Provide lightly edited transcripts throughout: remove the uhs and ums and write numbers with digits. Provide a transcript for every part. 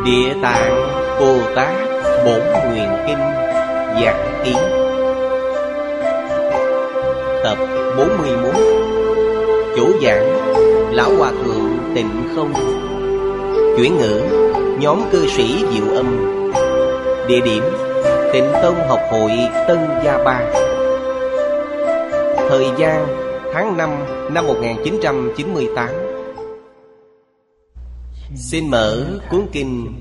Địa Tạng Bồ Tát Bổn Nguyện Kinh Giảng Ký Tập 41. Chủ giảng Lão Hòa Thượng Tịnh Không. Chuyển ngữ nhóm cư sĩ Diệu Âm. Địa điểm Tịnh Tông Học Hội Tân Gia Ba. Thời gian tháng 5 năm 1998. Xin mở cuốn kinh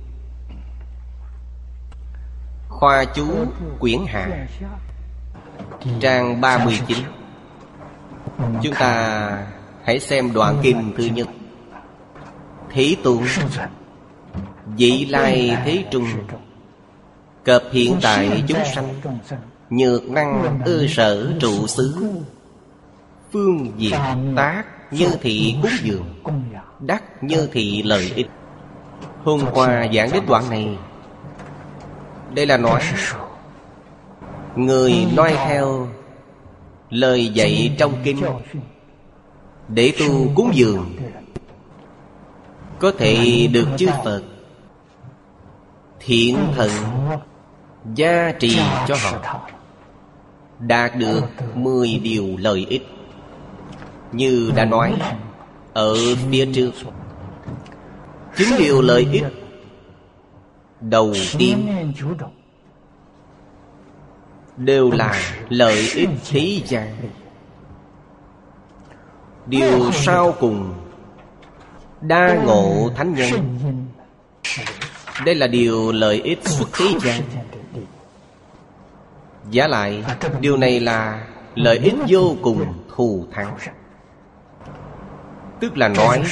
Khoa Chú Quyển Hạ, trang 39. Chúng ta hãy xem đoạn kinh thứ nhất. Thế Tôn vị lai thế trung, cập hiện tại chúng sanh, nhược năng ư sở trụ xứ, phương diệt tác như thị cúng dường, đắc như thị lợi ích. Hôm qua giảng đến đoạn này. Đây là nói người noi theo lời dạy trong kinh để tu cúng dường có thể được chư Phật thiện thần gia trì cho họ, đạt được 10 điều lợi ích. Như đã nói ở phía trước, 9 điều lợi ích đầu tiên đều là lợi ích thế gian. Điều sau cùng đa ngộ thánh nhân. Đây là điều lợi ích xuất thế gian. Giả lại điều này là lợi ích vô cùng thù thắng. Tức là nói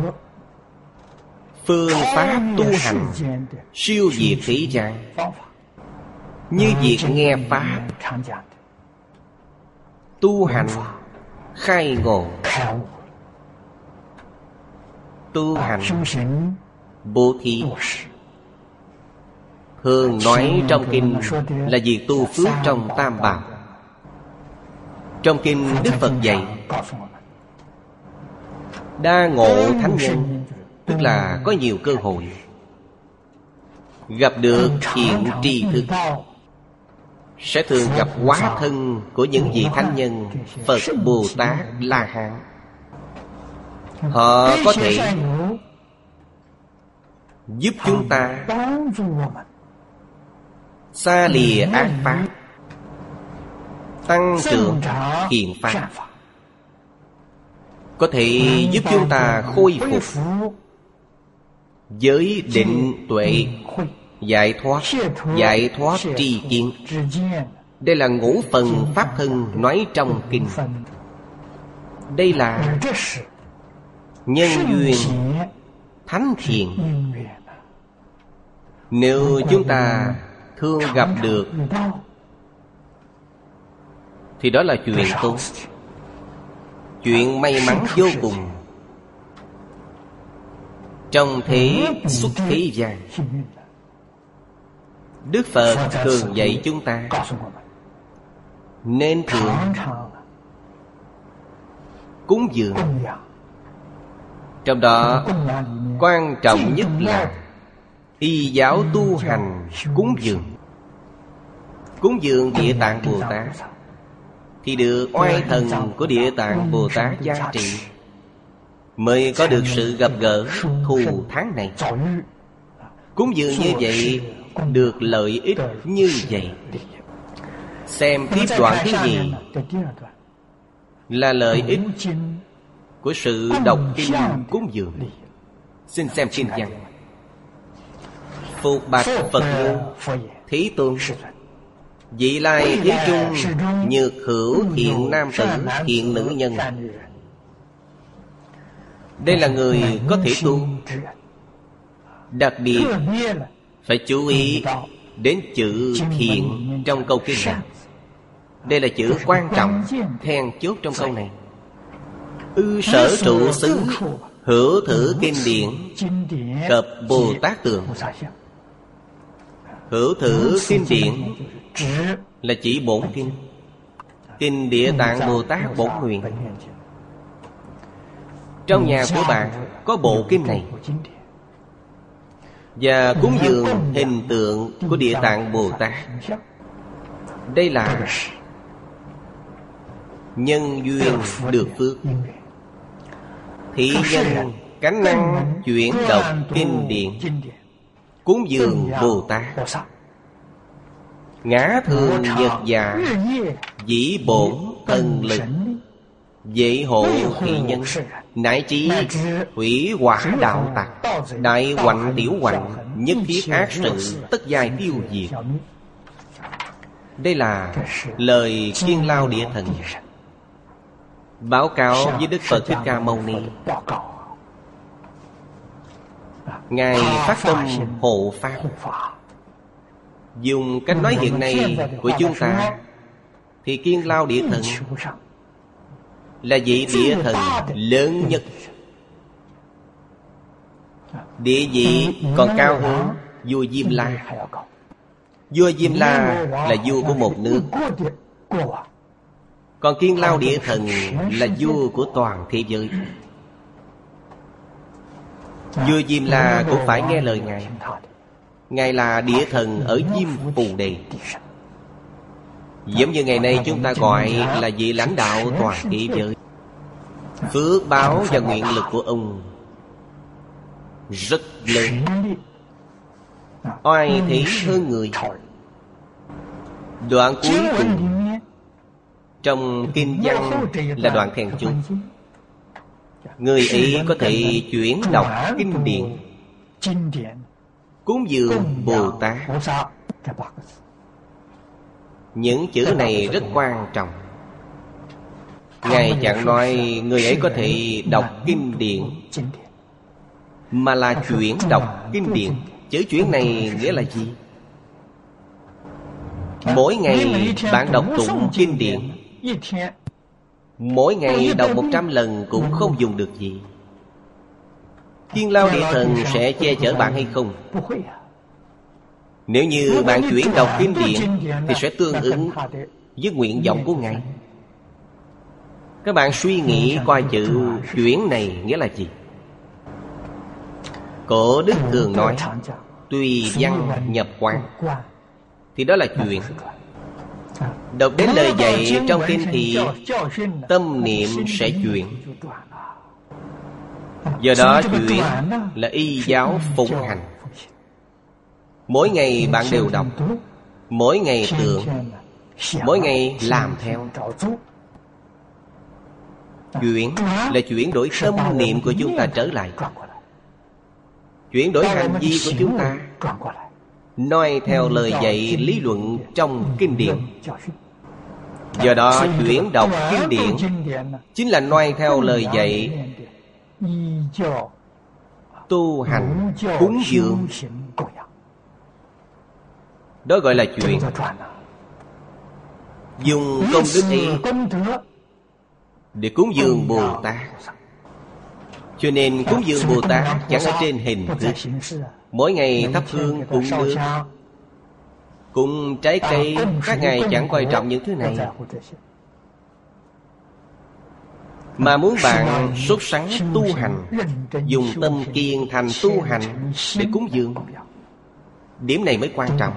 phương pháp tu hành siêu diệt thế gian, như việc nghe pháp, tu hành khai ngộ, tu hành bố thí. Thường nói trong kinh là việc tu phước trong Tam Bảo. Trong kinh Đức Phật dạy đa ngộ thánh nhân, tức là có nhiều cơ hội gặp được thiện tri thức, sẽ thường gặp hóa thân của những vị thánh nhân Phật, Bồ Tát, La Hán. Họ có thể giúp chúng ta xa lìa ác pháp, tăng trưởng thiện pháp, có thể giúp chúng ta khôi phục giới định tuệ, giải thoát tri kiến. Đây là ngũ phần pháp thân nói trong kinh. Đây là nhân duyên thánh thiện. Nếu chúng ta thường gặp được thì đó là chuyện tốt, chuyện may mắn vô cùng trong thế xuất thế gian. Đức Phật thường dạy chúng ta nên thường cúng dường. Trong đó quan trọng nhất là y giáo tu hành cúng dường. Cúng dường Địa Tạng Bồ Tát thì được oai thần của Địa Tạng Bồ Tát gia trị, mới có được sự gặp gỡ thù thắng này. Cúng dường như vậy được lợi ích như vậy. Xem tiếp đoạn thứ gì là lợi ích của sự đọc kinh cúng dường. Xin xem kinh văn. Phục bạch Phật như: Thế Tôn vị lai thế trung, nhược hữu thiện nam tử, thiện nữ nhân. Đây là người có thể tu. Đặc biệt phải chú ý đến chữ thiện trong câu kinh này. Đây là chữ quan trọng, then chốt trong câu này. Ư sở trụ xứ, hữu thử kinh điển, cập Bồ Tát tượng. Hữu thử kinh điển là chỉ bổn kinh. Kinh Địa Tạng Bồ Tát Bổn Nguyện. Trong nhà của bạn có bộ kinh này. và cúng dường hình tượng của Địa Tạng Bồ Tát. Đây là nhân duyên được phước. Thị nhân cánh năng chuyển đọc kinh điển, cúng dường Bồ Tát. Ngã thường nhật dạ, dĩ bổn thần lực, dễ hộ thị nhân, nại trí hủy quả đạo tặc, đại hoạnh tiểu hoạnh, nhất thiết ác sự, tất giai tiêu diệt. Đây là lời Kiên Lao Địa Thần báo cáo với Đức Phật Thích Ca Mâu Ni. Ngài phát tâm hộ pháp. Dùng cách nói hiện nay của chúng ta thì Kiên Lao Địa Thần là vị địa thần lớn nhất. Địa vị còn cao hơn vua Diêm La. Vua Diêm La là vua của một nước, còn Kiên Lao Địa Thần là vua của toàn thế giới. Vua Diêm La cũng phải nghe lời Ngài. Ngài là địa thần ở Diêm Phù Đề. Giống như ngày nay chúng ta gọi là vị lãnh đạo toàn thế giới. Phước báo và nguyện lực của ông rất lớn, oai thế hơn người. Đoạn cuối cùng trong kinh văn là đoạn thèn chốt. Người ấy có thể chuyển đọc kinh điển, cúng dường Bồ Tát. Những chữ này rất quan trọng. Ngài chẳng nói người ấy có thể đọc kinh điển, mà là chuyển đọc kinh điển. Chữ chuyển này nghĩa là gì? Mỗi ngày bạn đọc tụng kinh điển, mỗi ngày đọc 100 lần cũng không dùng được gì. Kiên Lao Địa Thần sẽ che chở bạn hay không? Nếu như bạn chuyển đọc kinh điển thì sẽ tương ứng với nguyện vọng của Ngài. Các bạn suy nghĩ coi chữ chuyển này nghĩa là gì? Cổ Đức thường nói tùy văn nhập quán, thì đó là chuyển. Đọc đến lời dạy trong kinh thì tâm niệm sẽ chuyển. Do đó chuyển là y giáo phụng hành. Mỗi ngày bạn đều đọc, mỗi ngày tưởng, mỗi ngày làm theo. Chuyển là chuyển đổi tâm niệm của chúng ta trở lại, chuyển đổi hành vi của chúng ta, noi theo lời dạy lý luận trong kinh điển. Do đó chuyển đọc kinh điển chính là noi theo lời dạy tu hành cúng dường. Đó gọi là chuyển. Dùng công đức ấy để cúng dường Bồ Tát. Cho nên cúng dường Bồ Tát chẳng ở trên hình thức. Mỗi ngày thắp hương cúng nước, cúng trái cây, các ngài chẳng quan trọng những thứ này, mà muốn bạn sốt sắng tu hành, dùng tâm kiên thành tu hành để cúng dường. Điểm này mới quan trọng.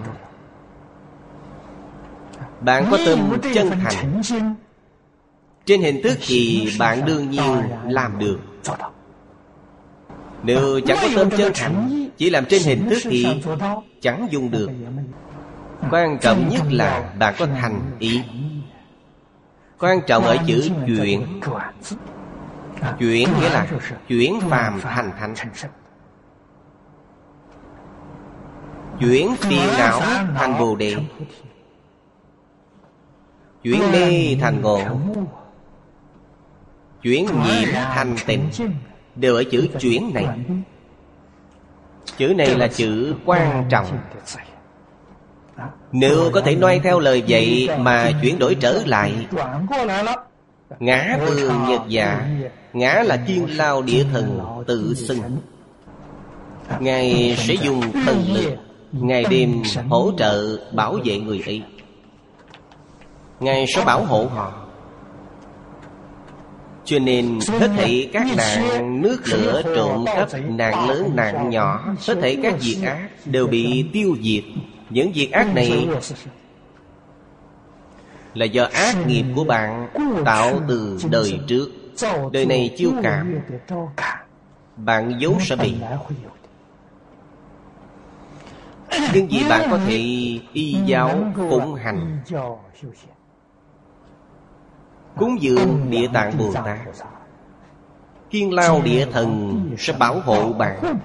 Bạn có tâm chân thành, trên hình thức thì bạn đương nhiên làm được. Nếu chẳng có tâm chân thành, chỉ làm trên hình thức thì chẳng dùng được. Quan trọng nhất là bạn có thành ý. Quan trọng ở chữ chuyển. Chuyển nghĩa là chuyển phàm thành thánh, chuyển phiền não thành Bồ Đề, chuyển mê thành ngộ, chuyển nhiễm thành tịnh, đều ở chữ chuyển này. Chữ này là chữ quan trọng. Nếu có thể noi theo lời dạy mà chuyển đổi trở lại, ngã thường nhật dạ. Ngã là Kiên Lao Địa Thần tự xưng. Ngài sẽ dùng thần lực ngày đêm hỗ trợ bảo vệ người ấy. Ngài sẽ bảo hộ họ. Cho nên hết thảy các nạn nước lửa trộm cắp, nạn lớn nạn nhỏ, hết thảy các việc ác đều bị tiêu diệt. Những việc ác này là do ác nghiệp của bạn tạo từ đời trước. Đời này chiêu cảm, bạn vốn sẽ bị. Nhưng vì bạn có thể y giáo phụng hành, cúng dường Địa Tạng Bồ Tát, Kiên Lao Địa Thần sẽ bảo hộ bạn.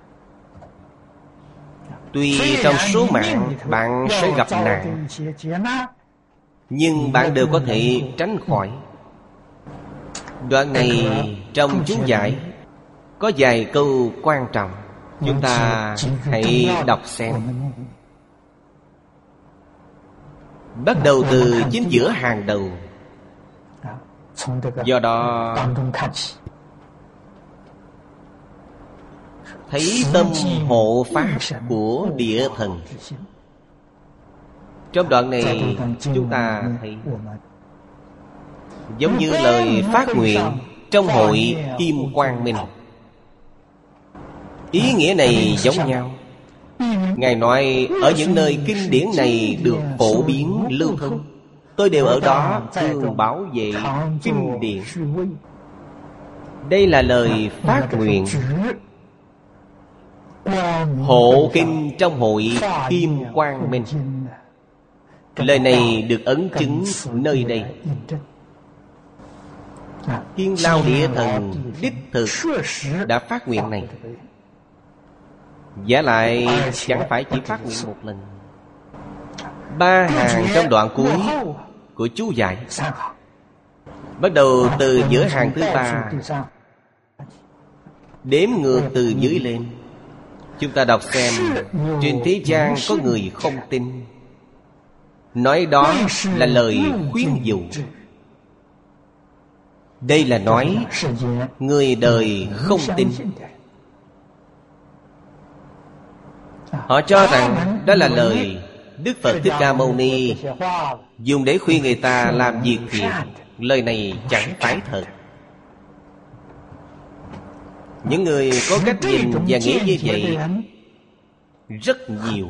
Tuy trong số mạng bạn sẽ gặp nạn, nhưng bạn đều có thể tránh khỏi. Đoạn này trong chú giải có vài câu quan trọng, chúng ta hãy đọc xem. Bắt đầu từ chính giữa hàng đầu. Do đó thấy tâm hộ pháp của địa thần. Trong đoạn này chúng ta thấy giống như lời phát nguyện trong hội Kim Quang Minh. Ý nghĩa này giống nhau. Ngài nói ở những nơi kinh điển này được phổ biến lưu thông, tôi đều ở đó thường bảo vệ kinh điển. Đây là lời phát nguyện hộ kinh trong hội Kim Quang Minh. Lời này được ấn chứng nơi đây. Kiên Lao Địa Thần đích thực đã phát nguyện này. Giả lại chẳng phải chỉ phát nguyện một lần. 3 hàng trong đoạn cuối của chú giải, bắt đầu từ giữa hàng thứ 3, đếm ngược từ dưới lên. Chúng ta đọc xem. Trên thế gian có người không tin, nói đó là lời khuyên dụ. Đây là nói người đời không tin. Họ cho rằng đó là lời Đức Phật Thích Ca Mâu Ni dùng để khuyên người ta làm việc thiện. Lời này chẳng phải thật. Những người có cách nhìn và nghĩ như vậy rất nhiều.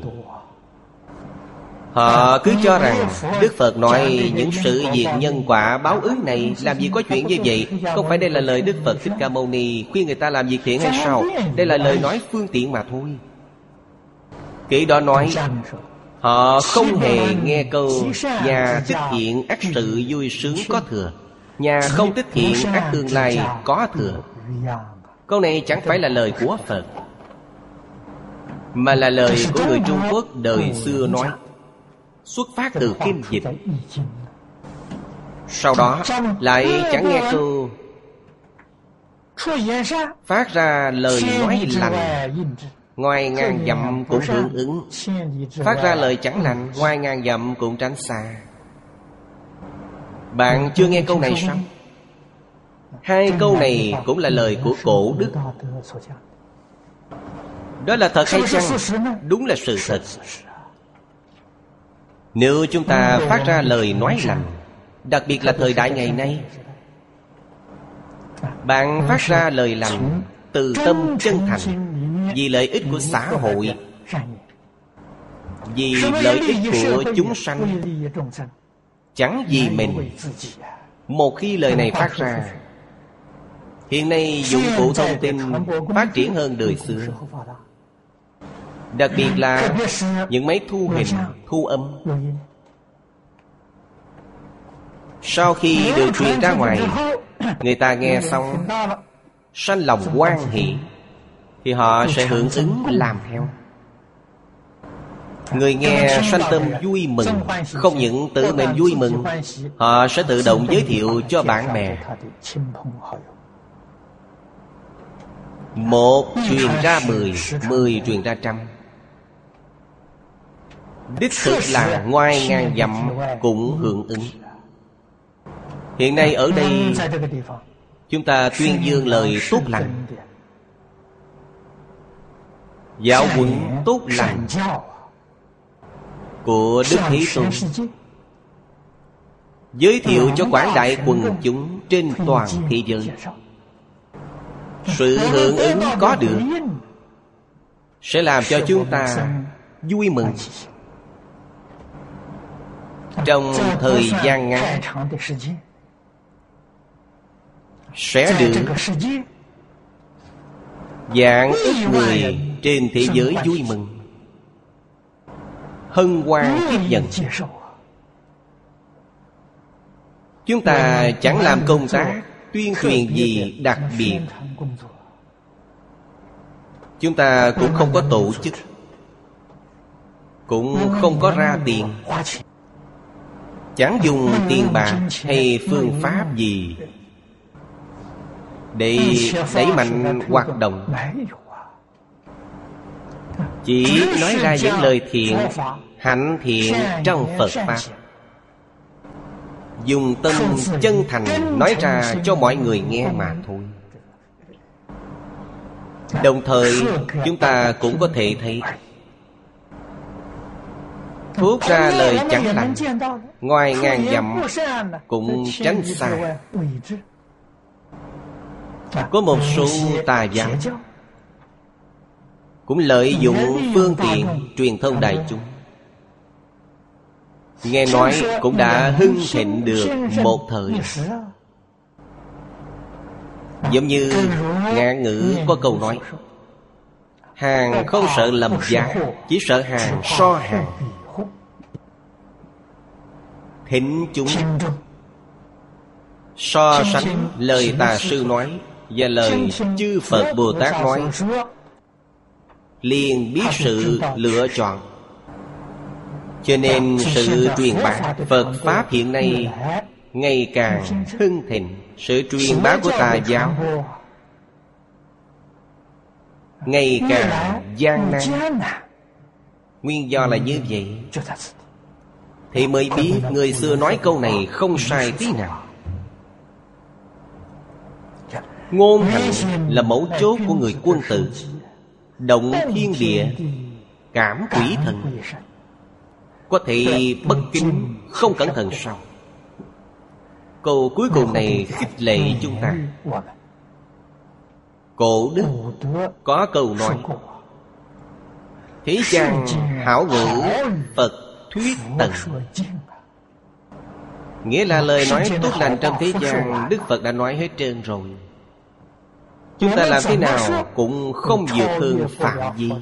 Họ cứ cho rằng Đức Phật nói những sự việc nhân quả báo ứng này, làm gì có chuyện như vậy. Không phải đây là lời Đức Phật Thích Ca Mâu Ni khuyên người ta làm việc thiện hay sao? Đây là lời nói phương tiện mà thôi. Kỹ đó nói họ không hề nghe câu nhà tích thiện ắt sự vui sướng có thừa, nhà không tích thiện ắt tương lai có thừa. Câu này chẳng phải là lời của Phật, mà là lời của người Trung Quốc đời xưa nói, xuất phát từ kinh dịch. Sau đó lại chẳng nghe câu phát ra lời nói lành, ngoài ngàn dặm cũng hưởng ứng. Phát ra lời chẳng lành, ngoài ngàn dặm cũng tránh xa. Bạn chưa nghe câu này sao? 2 câu này cũng là lời của cổ đức. Đó là thật hay chăng? Đúng là sự thật. Nếu chúng ta phát ra lời nói lành, đặc biệt là thời đại ngày nay, bạn phát ra lời lành từ tâm chân thành, vì lợi ích của xã hội, vì lợi ích của chúng sanh, chẳng vì mình. Một khi lời này phát ra, hiện nay dụng cụ thông tin phát triển hơn đời xưa, đặc biệt là những máy thu hình, thu âm. Sau khi được truyền ra ngoài, người ta nghe xong sanh lòng hoan hỷ, thì họ sẽ hưởng ứng làm theo. Người nghe sanh tâm vui mừng. Không những tự mình vui mừng, họ sẽ tự động giới thiệu cho bạn bè. Một truyền ra 10, 10 truyền ra 100. Đích thực là ngoài ngàn dặm cũng hưởng ứng. Hiện nay ở đây chúng ta tuyên dương lời tốt lành, giáo huấn tốt lành của Đức Thế Tôn, giới thiệu cho quảng đại quần chúng trên toàn thế giới. Sự hưởng ứng có được sẽ làm cho chúng ta vui mừng. Trong thời gian ngắn sẽ được vạn ức người trên thế giới vui mừng, hân hoan tiếp nhận. Chúng ta chẳng làm công tác tuyên truyền gì đặc biệt, chúng ta cũng không có tổ chức, cũng không có ra tiền, chẳng dùng tiền bạc hay phương pháp gì để đẩy mạnh hoạt động. Chỉ nói ra những lời thiện, hạnh thiện trong Phật Pháp, dùng tâm chân thành nói ra cho mọi người nghe mà thôi. Đồng thời chúng ta cũng có thể thấy thốt ra lời chẳng lành, ngoài ngàn dặm cũng tránh xa. Có một số tà giáo cũng lợi dụng phương tiện truyền thông đại chúng, nghe nói cũng đã hưng thịnh được một thời. Giống như ngạn ngữ có câu nói: hàng không sợ lầm giá, chỉ sợ hàng so hàng. Thính chúng so sánh lời tà sư nói và lời chư Phật Bồ Tát nói, liền biết sự lựa chọn. Cho nên sự truyền bá Phật Pháp hiện nay ngày càng hưng thịnh. Sự truyền bá của tà giáo ngày càng gian nan. Nguyên do là như vậy, thì mới biết người xưa nói câu này không sai tí nào. Ngôn hành là mấu chốt của người quân tử, động thiên địa, cảm quỷ thần. Có thể bất kính, không cẩn thận sao? Câu cuối cùng này khích lệ chúng ta. Cổ đức có câu nói: thế gian hảo ngữ, Phật thuyết tận. Nghĩa là lời nói tốt lành trong thế gian Đức Phật đã nói hết trơn rồi. Chúng ta làm thế nào cũng không vượt hơn phạm vi.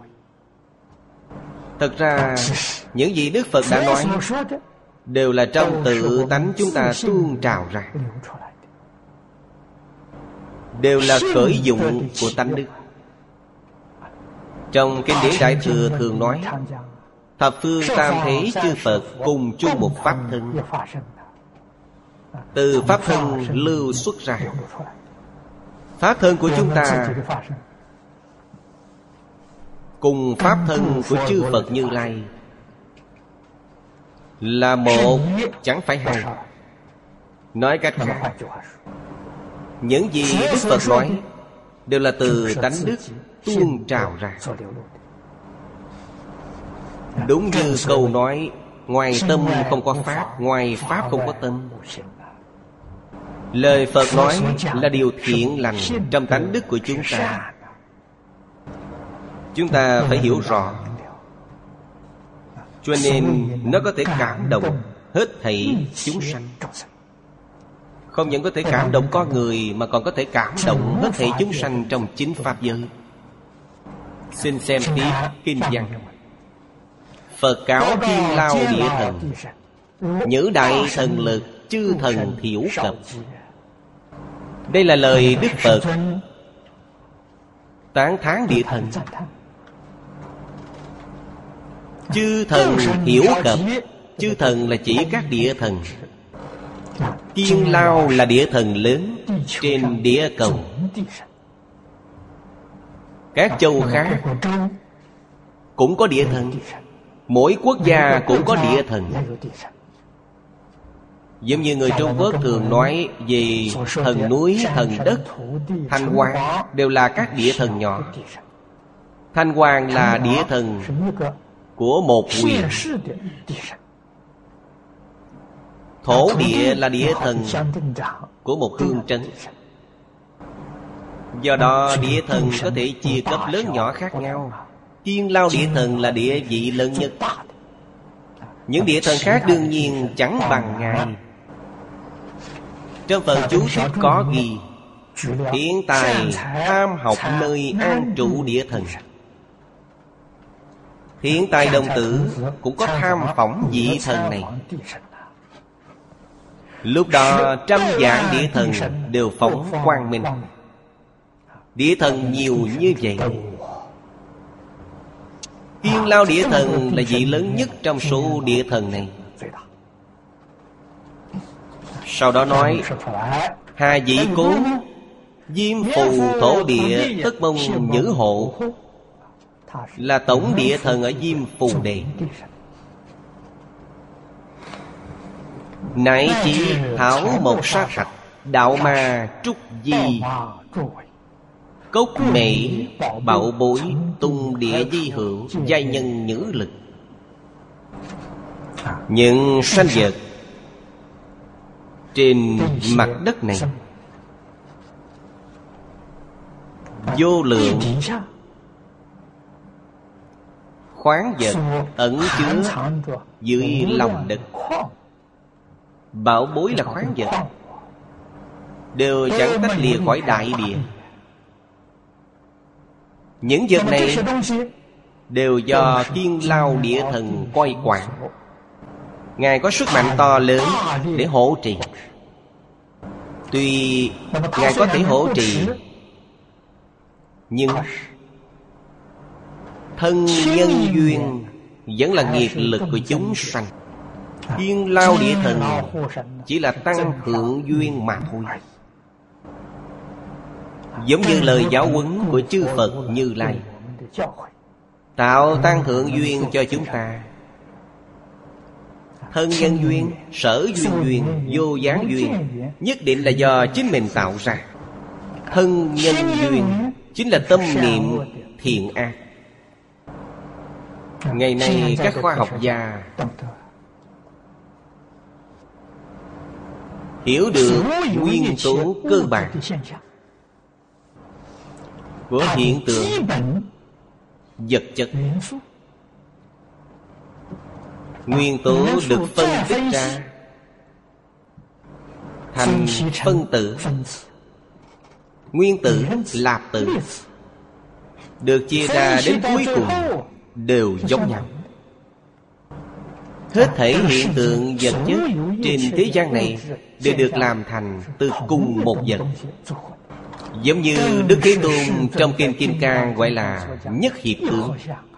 Thật ra những gì Đức Phật đã nói đều là trong tự tánh chúng ta tuôn trào ra, đều là khởi dụng của tánh đức. Trong kinh điển Đại Thừa thường nói: thập phương tam thế chư Phật cùng chung một pháp thân, từ pháp thân lưu xuất ra. Pháp thân của chúng ta cùng pháp thân của chư Phật Như Lai là một, chẳng phải hai. Nói cách khác, những gì Đức Phật nói đều là từ tánh đức tuôn trào ra. Đúng như câu nói: ngoài tâm không có pháp, ngoài pháp không có tâm. Lời Phật nói là điều thiện lành trong tánh đức của chúng ta. Chúng ta phải hiểu rõ, cho nên nó có thể cảm động hết thảy chúng sanh. Không những có thể cảm động con người, mà còn có thể cảm động hết thảy chúng sanh trong chính pháp giới. Xin xem tiếp kinh văn: Phật cáo Thiên Lao Địa Thần, nhữ đại thần lực, chư thần thiểu cập. Đây là lời Đức Phật tán thán địa thần. Chư thần thiểu cập. Chư thần là chỉ các địa thần. Thiên Lao là địa thần lớn trên địa cầu. Các châu khác cũng có địa thần. Mỗi quốc gia cũng có địa thần. Giống như người Trung Quốc thường nói về thần núi, thần đất, Thanh Hoàng đều là các địa thần nhỏ. Thanh Hoàng là địa thần của một huyện. Thổ địa là địa thần của một hương trấn. Do đó địa thần có thể chia cấp lớn nhỏ khác nhau. Kiên Lao địa thần là địa vị lớn nhất. Những địa thần khác đương nhiên chẳng bằng Ngài. Trong phần chú thích có ghi: Thiện tài tham học nơi an trụ địa thần. Thiện tài đồng tử cũng có tham phỏng vị thần này. Lúc đó trăm vạn địa thần đều phóng quang minh. Địa thần nhiều như vậy. Kiên Lao địa thần là vị lớn nhất trong số địa thần này. Sau đó nói: Hà Dĩ Cố, Diêm Phù Thổ Địa Tất Mông Nhữ Hộ là tổng địa thần ở Diêm Phù Đề. Nại Chỉ Thảo Mộc Sa Thạch Đạo Ma Trúc Di Cốc Mệ Bảo Bối Tung Địa Di Hữu Giai Nhân Nhữ Lực. Những sanh vật trên mặt đất này vô lượng, khoáng vật ẩn chứa dưới lòng đất. Bảo bối là khoáng vật, đều chẳng tách lìa khỏi đại địa. Những vật này đều do Kiên Lao địa thần coi quản. Ngài có sức mạnh to lớn để hộ trì. Tuy Ngài có thể hộ trì, nhưng thân nhân duyên vẫn là nghiệp lực của chúng sanh. Kiên Lao địa thần chỉ là tăng thượng duyên mà thôi. Giống như lời giáo huấn của chư Phật Như Lai, tạo tăng thượng duyên cho chúng ta. Thân nhân duyên, sở duyên duyên, vô gián duyên nhất định là do chính mình tạo ra. Thân nhân duyên chính là tâm niệm thiện ác. Ngày nay các khoa học gia hiểu được nguyên tố cơ bản của hiện tượng vật chất. Nguyên tố được phân tích ra thành phân tử, nguyên tử, lạp tử, được chia ra đến cuối cùng đều giống nhau. Hết thảy hiện tượng vật chất trên thế gian này đều được làm thành từ cùng một vật. Giống như Đức Thế Tôn trong Kinh Kim Cang gọi là nhất hiệp tướng.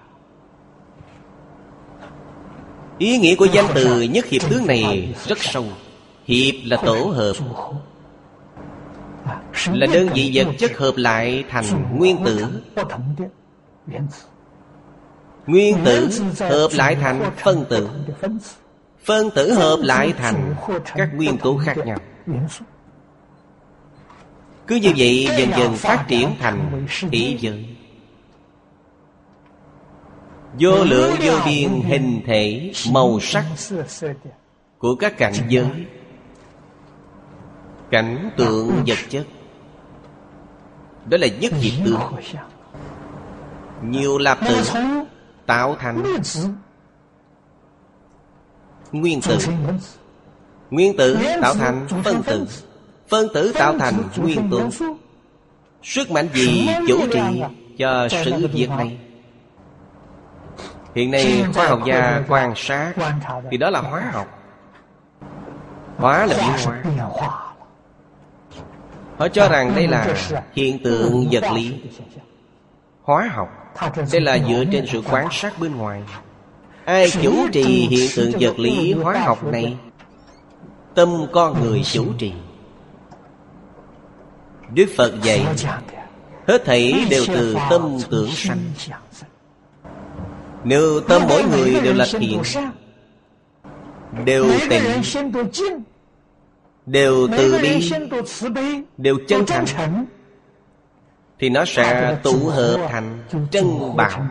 Ý nghĩa của danh từ nhất hiệp tướng này rất sâu. Hiệp là tổ hợp, là đơn vị vật chất hợp lại thành nguyên tử. Nguyên tử hợp lại thành phân tử, phân tử hợp lại thành các nguyên tố khác nhau. Cứ như vậy dần dần phát triển thành thế giới. Vô lượng vô biên hình thể, màu sắc của các cảnh giới, cảnh tượng vật chất. Đó là nhất hiệp tướng. Nhiều lạp tử tạo thành nguyên tử, nguyên tử tạo thành phân tử, phân tử tạo thành nguyên tố. Sức mạnh gì chủ trì cho sự việc này? Hiện nay khoa học gia quan sát thì đó là hóa học. Hóa là biến hóa. Họ cho rằng đây là hiện tượng vật lý. Hóa học đây là dựa trên sự quan sát bên ngoài. Ai chủ trì hiện tượng vật lý hóa học này? Tâm con người chủ trì. Đức Phật dạy hết thảy đều từ tâm tưởng sanh. Nếu tâm mỗi người đều là thiện, đều tịnh, đều từ bi, đều chân thành, thì nó sẽ tụ hợp thành trân bảo.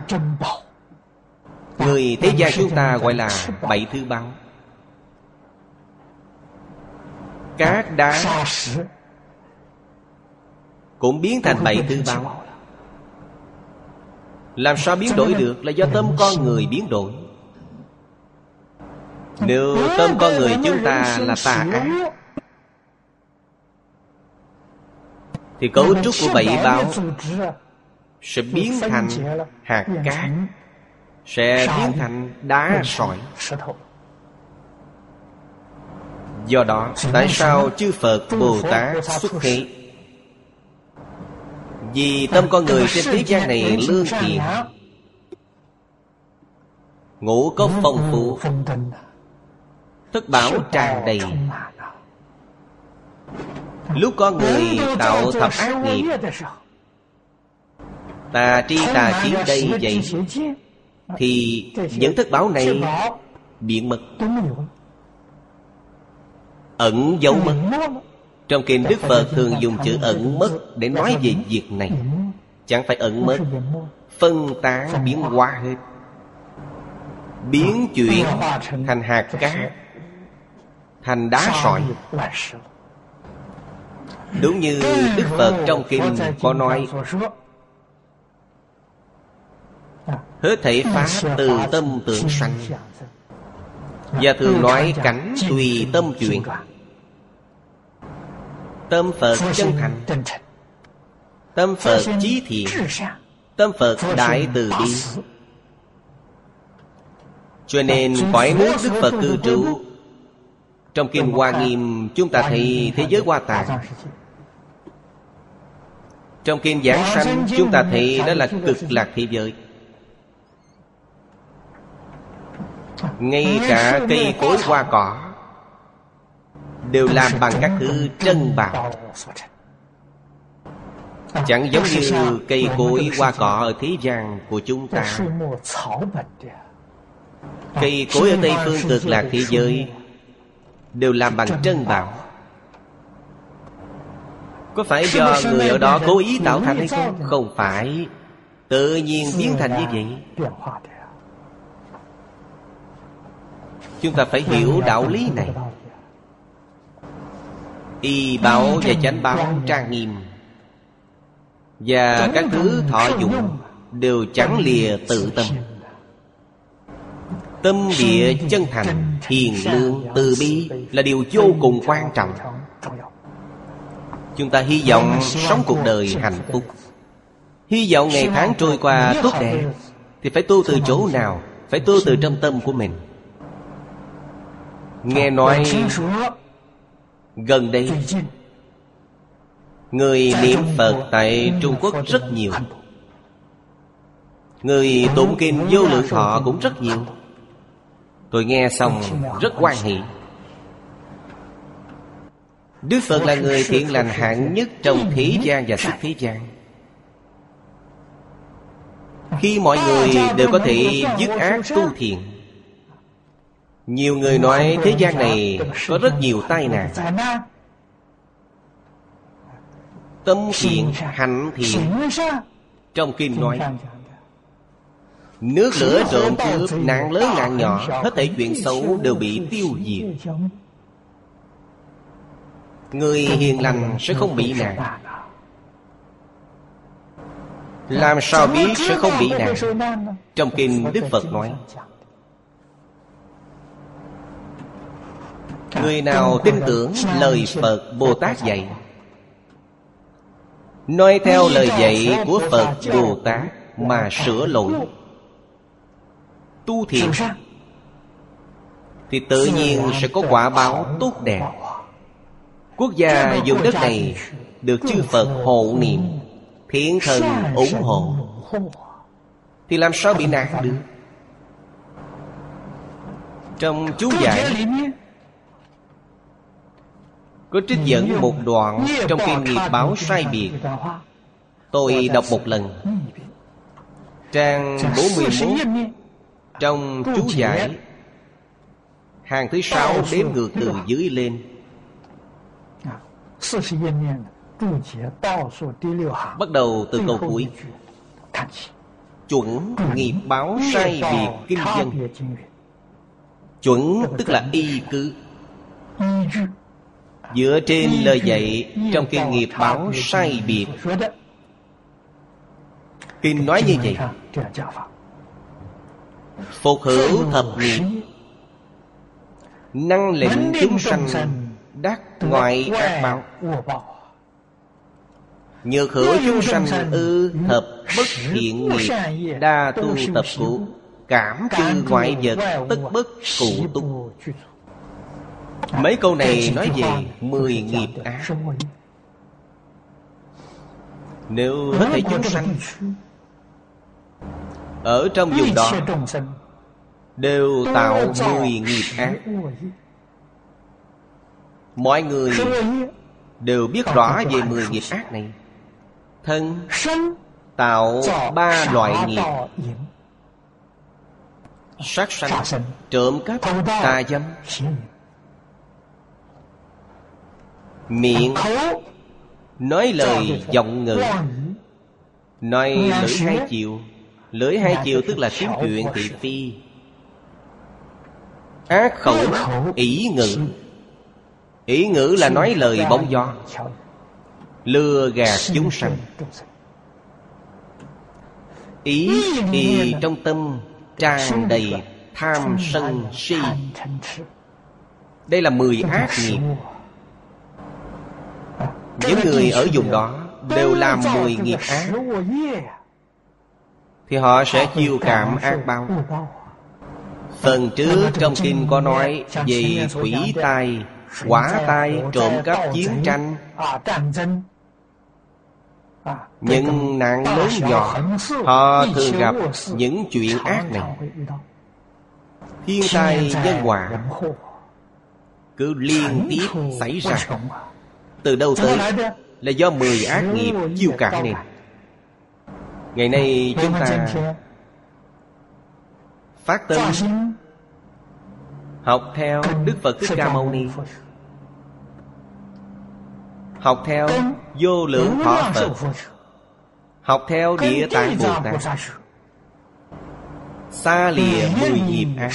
Người thế gian chúng ta gọi là bảy thứ báu. cát đá cũng biến thành 7 thứ báu. Làm sao biến đổi được? Là do tâm con người biến đổi. Nếu tâm con người chúng ta là tà ác thì cấu trúc của 7 báu sẽ biến thành hạt cát, sẽ biến thành đá sỏi. Do đó, tại sao chư Phật Bồ Tát xuất hiện? Vì tâm con người trên thế gian này lương thiện, ngũ cốc phong phú, thất bảo tràn đầy. Lúc con người tạo thập ác nghiệp, tà tri tà kiến đây vậy, thì những thất bảo này biến mất, ẩn giấu mất. Trong kinh Đức Phật thường dùng chữ ẩn mất để nói về việc này. Chẳng phải ẩn mất, phân tán biến hóa hết, biến chuyển thành hạt cát, thành đá sỏi. Đúng như Đức Phật trong kinh có nói, hết thảy pháp từ tâm tưởng sanh. Và thường nói cảnh tùy tâm chuyển. Tâm Phật chân thành, tâm Phật chí thiện, tâm Phật đại từ bi. Cho nên cõi nước Đức Phật cư trú, trong kinh Hoa Nghiêm chúng ta thấy thế giới Hoa Tạng. Trong kinh Giảng Sanh chúng ta thấy đó là cực lạc thế giới. Ngay cả cây cối hoa cỏ đều làm bằng các thứ trân bảo, chẳng giống như cây cối hoa cỏ ở thế gian của chúng ta. Cây cối ở Tây phương cực lạc thế giới đều làm bằng trân bảo. Có phải do người ở đó cố ý tạo thành hay không? Không phải, tự nhiên biến thành như vậy. Chúng ta phải hiểu đạo lý này. Y báo và chánh báo trang nghiêm, và các thứ thọ dụng đều chẳng lìa tự tâm. Tâm địa chân thành, hiền lương, từ bi là điều vô cùng quan trọng. Chúng ta hy vọng sống cuộc đời hạnh phúc, hy vọng ngày tháng trôi qua tốt đẹp, thì phải tu từ chỗ nào? Phải tu từ trong tâm của mình. Nghe nói gần đây người niệm Phật tại Trung Quốc rất nhiều, người tụng kinh Vô Lượng Thọ cũng rất nhiều. Tôi nghe xong rất hoan hỷ. Đức Phật là người thiện lành hạng nhất trong thế gian và xuất thế gian. Khi mọi người đều có thể dứt ác tu thiện. Nhiều người nói thế gian này có rất nhiều tai nạn. Tâm thiện, hạnh thiện. Trong kinh nói, nước lửa trộm cướp, nạn lớn nạn nhỏ, hết thảy chuyện xấu đều bị tiêu diệt. Người hiền lành sẽ không bị nạn. Làm sao biết sẽ không bị nạn? Trong kinh Đức Phật nói, người nào tin tưởng lời Phật Bồ Tát dạy, nói theo lời dạy của Phật Bồ Tát mà sửa lỗi, tu thiện, thì tự nhiên sẽ có quả báo tốt đẹp. Quốc gia vùng đất này được chư Phật hộ niệm, thiện thần ủng hộ, thì làm sao bị nạn được? Trong chú giải có trích dẫn một đoạn trong kinh Nghiệp Báo Sai Biệt. Tôi đọc một lần. Trang 41, trong chú giải hàng thứ 6 đếm ngược từ dưới lên. Bắt đầu từ câu cuối. Chuẩn nghiệp báo sai biệt kinh dân. Chuẩn tức là y cứ, Dựa trên lời dạy trong kinh nghiệp báo sai biệt, kinh nói như vậy: phục hữu thập nghiệp, năng lệnh chúng sanh đắc ngoại ác báo. Nhược hữu chúng sanh ư thập bất thiện nghiệp, đa tu tập cụ, cảm tư ngoại vật, tất bất cụ túc. Mấy câu này nói về 10 nghiệp ác. Nếu hết thảy chúng sanh ở trong vùng đó đều tạo 10 nghiệp ác, mọi người đều biết rõ về 10 nghiệp ác này. Thân tạo 3 loại nghiệp: sát sanh, trộm cắp, tà dâm. Miệng nói lời vọng ngữ, nói lưỡi hai chiều. Lưỡi hai chiều tức là tiếng chuyện thị phi. Ác khẩu, ỷ ngữ. Ỷ ngữ là nói lời bóng gió, lừa gạt chúng sanh. Ý thì trong tâm tràn đầy tham sân si. Đây là 10 ác nghiệp. Những người ở vùng đó đều làm 10 nghiệp ác, thì họ sẽ chịu cảm ác báo. Phần trước trong kinh có nói về thủy tai, hỏa tai, trộm cắp, chiến tranh. Những nạn lớn nhỏ, họ thường gặp những chuyện ác này. Thiên tai nhân họa cứ liên tiếp xảy ra. Từ đâu tới? Là do 10 ác nghiệp chiêu cảm nên. Ngày nay chúng ta phát tâm học theo Đức Phật Thích Ca Mâu Ni, học theo Vô Lượng Thọ Phật, học theo Địa Tạng Bồ Tát, xa lìa 10 nghiệp ác.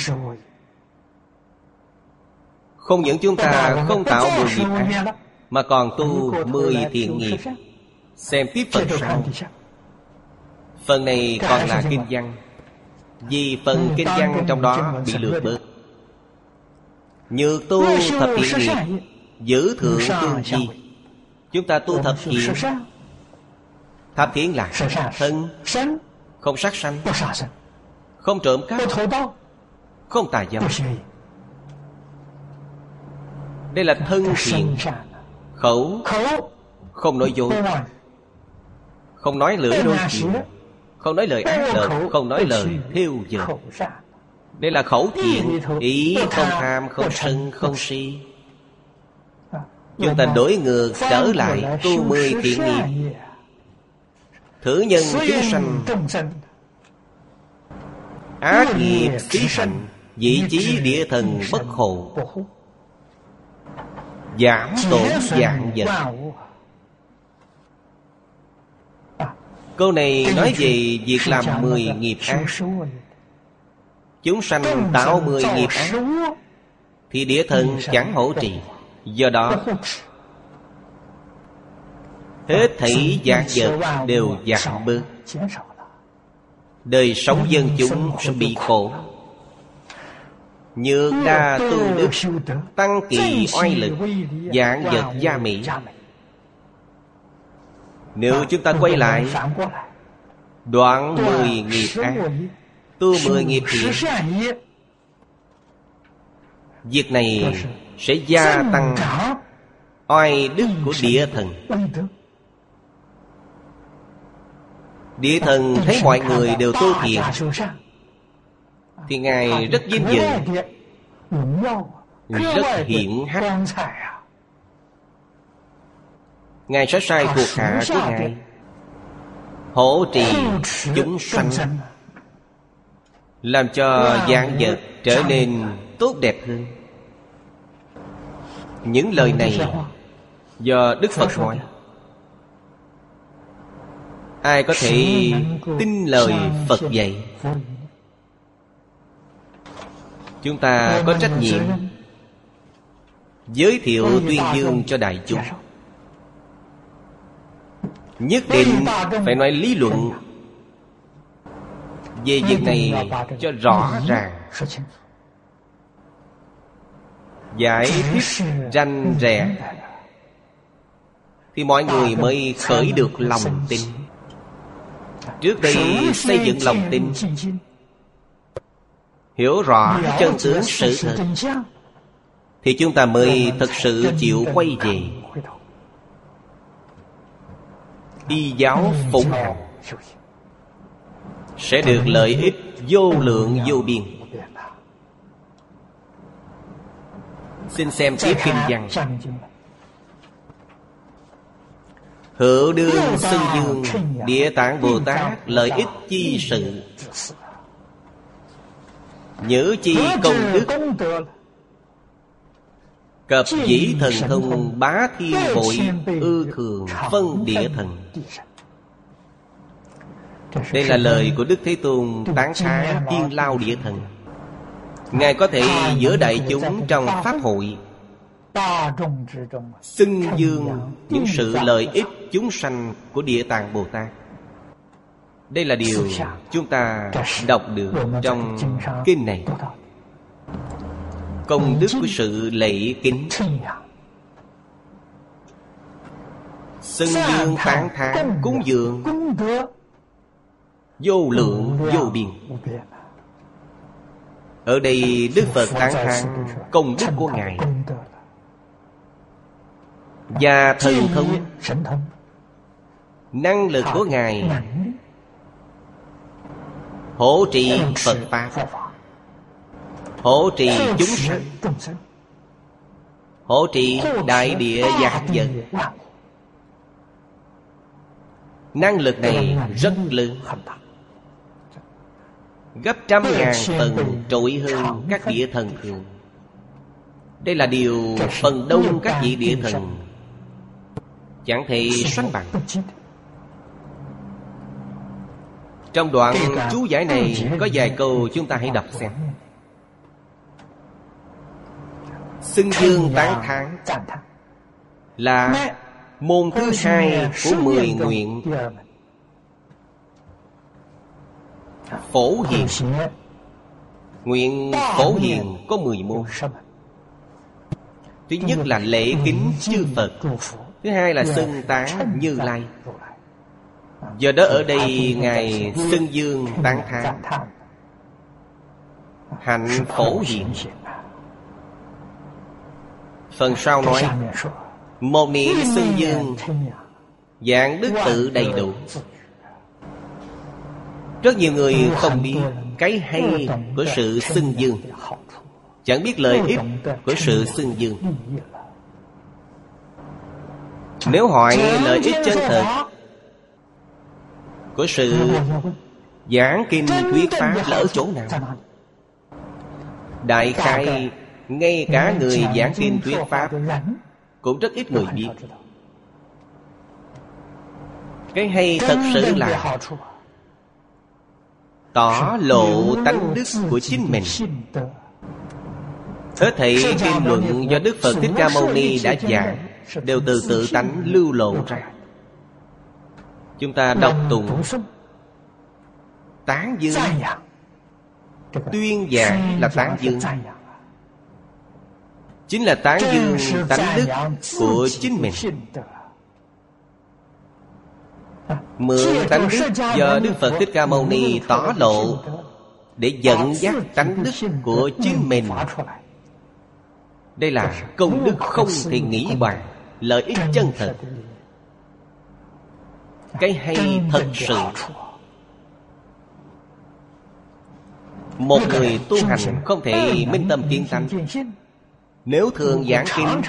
Không những chúng ta không tạo 10 nghiệp ác, mà còn tu 10 thiện nghiệp. Xem tiếp phần sau. Phần này còn là kinh văn, vì phần kinh văn trong đó bị lược bớt. Nhược tu thập thiện nghiệp, giữ thượng tương chi. Chúng ta tu thập thiện. Thập thiện là thân, không sát sanh, không trộm cắp, không tà dâm. Đây là thân thiện. Khẩu, không nói dối, không nói lưỡi đôi chiều, không nói lời ác độc, không nói lời thêu dệt. Đây là khẩu thiện. Ý không tham, không sân, không si. Chúng ta đổi ngược trở lại tu 10 thiện nghiệp. Thử nhân chúng sanh, ác nghiệp xí thành, vị trí địa thần bất hộ, giảm tổn vạn vật. Câu này nói về việc làm 10 nghiệp ác. Chúng sanh tạo 10 nghiệp ác thì địa thần chẳng hỗ trì. Do đó hết thảy vạn vật đều giảm bớt. Đời sống dân chúng sẽ bị khổ. Nhược đa tu đức, tăng kỳ oai lực, vạn vật gia mỹ. Nếu chúng ta quay lại, đoạn 10 nghiệp ác, tu 10 nghiệp thiện, việc này sẽ gia tăng oai đức của địa thần. Địa thần thấy mọi người đều tu thiện thì Ngài rất vinh dự, rất hiển hách. Ngài sẽ sai thuộc hạ của Ngài hỗ trì chúng sanh, làm cho vạn vật trở nên tốt đẹp hơn. Những lời này do Đức Phật nói. Ai có thể tin lời Phật dạy? Chúng ta có trách nhiệm giới thiệu tuyên dương cho đại chúng. Nhất định phải nói lý luận về việc này cho rõ ràng, giải thích rành rẽ, thì mọi người mới khởi được lòng tin. Trước đây xây dựng lòng tin, hiểu rõ chân tướng sự thật, thì chúng ta mới thực sự chịu quay về y giáo phụng hành, sẽ được lợi ích vô lượng vô biên. Xin xem tiếp kinh văn. Hữu đương xưng dương Địa Tạng Bồ Tát lợi ích chi sự, nhữ chi công đức, cập dĩ thần thông bá thiên hội, ư thường phân địa thần. Đây là lời của Đức Thế Tôn tán thán Thiên Lao Địa Thần. Ngài có thể giữa đại chúng trong pháp hội xưng dương những sự lợi ích chúng sanh của Địa Tạng Bồ Tát. Đây là điều chúng ta đọc được trong kinh này. Công đức của sự lễ kính, xưng dương tán thán cúng dường, vô lượng vô biên. Ở đây Đức Phật tán thán công đức của Ngài và thần thông, năng lực của Ngài hỗ trì Phật Pháp, hỗ trì chúng sanh, hỗ trì đại địa giác vật. Năng lực này rất lớn, gấp trăm ngàn phần trội hơn các địa thần thường. Đây là điều phần đông các vị địa thần chẳng thể sánh bằng. Trong đoạn chú giải này có vài câu chúng ta hãy đọc xem. Xưng dương tán thán là môn thứ hai của 10 nguyện phổ hiền. Nguyện phổ hiền có 10 môn. Thứ nhất là lễ kính chư Phật, thứ hai là xưng tán Như Lai. Do đó ở đây Ngài xưng dương tán thán hạnh phổ hiền. Phần sau nói một niệm xưng dương dạng đức tự đầy đủ. Rất nhiều người không biết cái hay của sự xưng dương, chẳng biết lợi ích của sự xưng dương. Nếu hỏi lợi ích chân thật của sự giảng kinh thuyết pháp là ở chỗ nào? Đại khái ngay cả người giảng kinh thuyết pháp cũng rất ít người biết. Cái hay thật sự là tỏ lộ tánh đức của chính mình. Hết thảy kinh luận do Đức Phật Thích Ca Mâu Ni đã giảng đều từ tự tánh lưu lộ ra. Chúng ta đọc tụng tán dương, tuyên giảng là tán dương, chính là tán dương tánh đức của chính mình. Mượn tánh đức do Đức Phật Thích Ca Mâu Ni tỏ lộ để dẫn dắt tánh đức của chính mình. Đây là công đức không thể nghĩ bàn, lợi ích chân thật, cái hay thật sự. Một người tu hành không thể minh tâm kiến tánh. Nếu thường giảng kinh,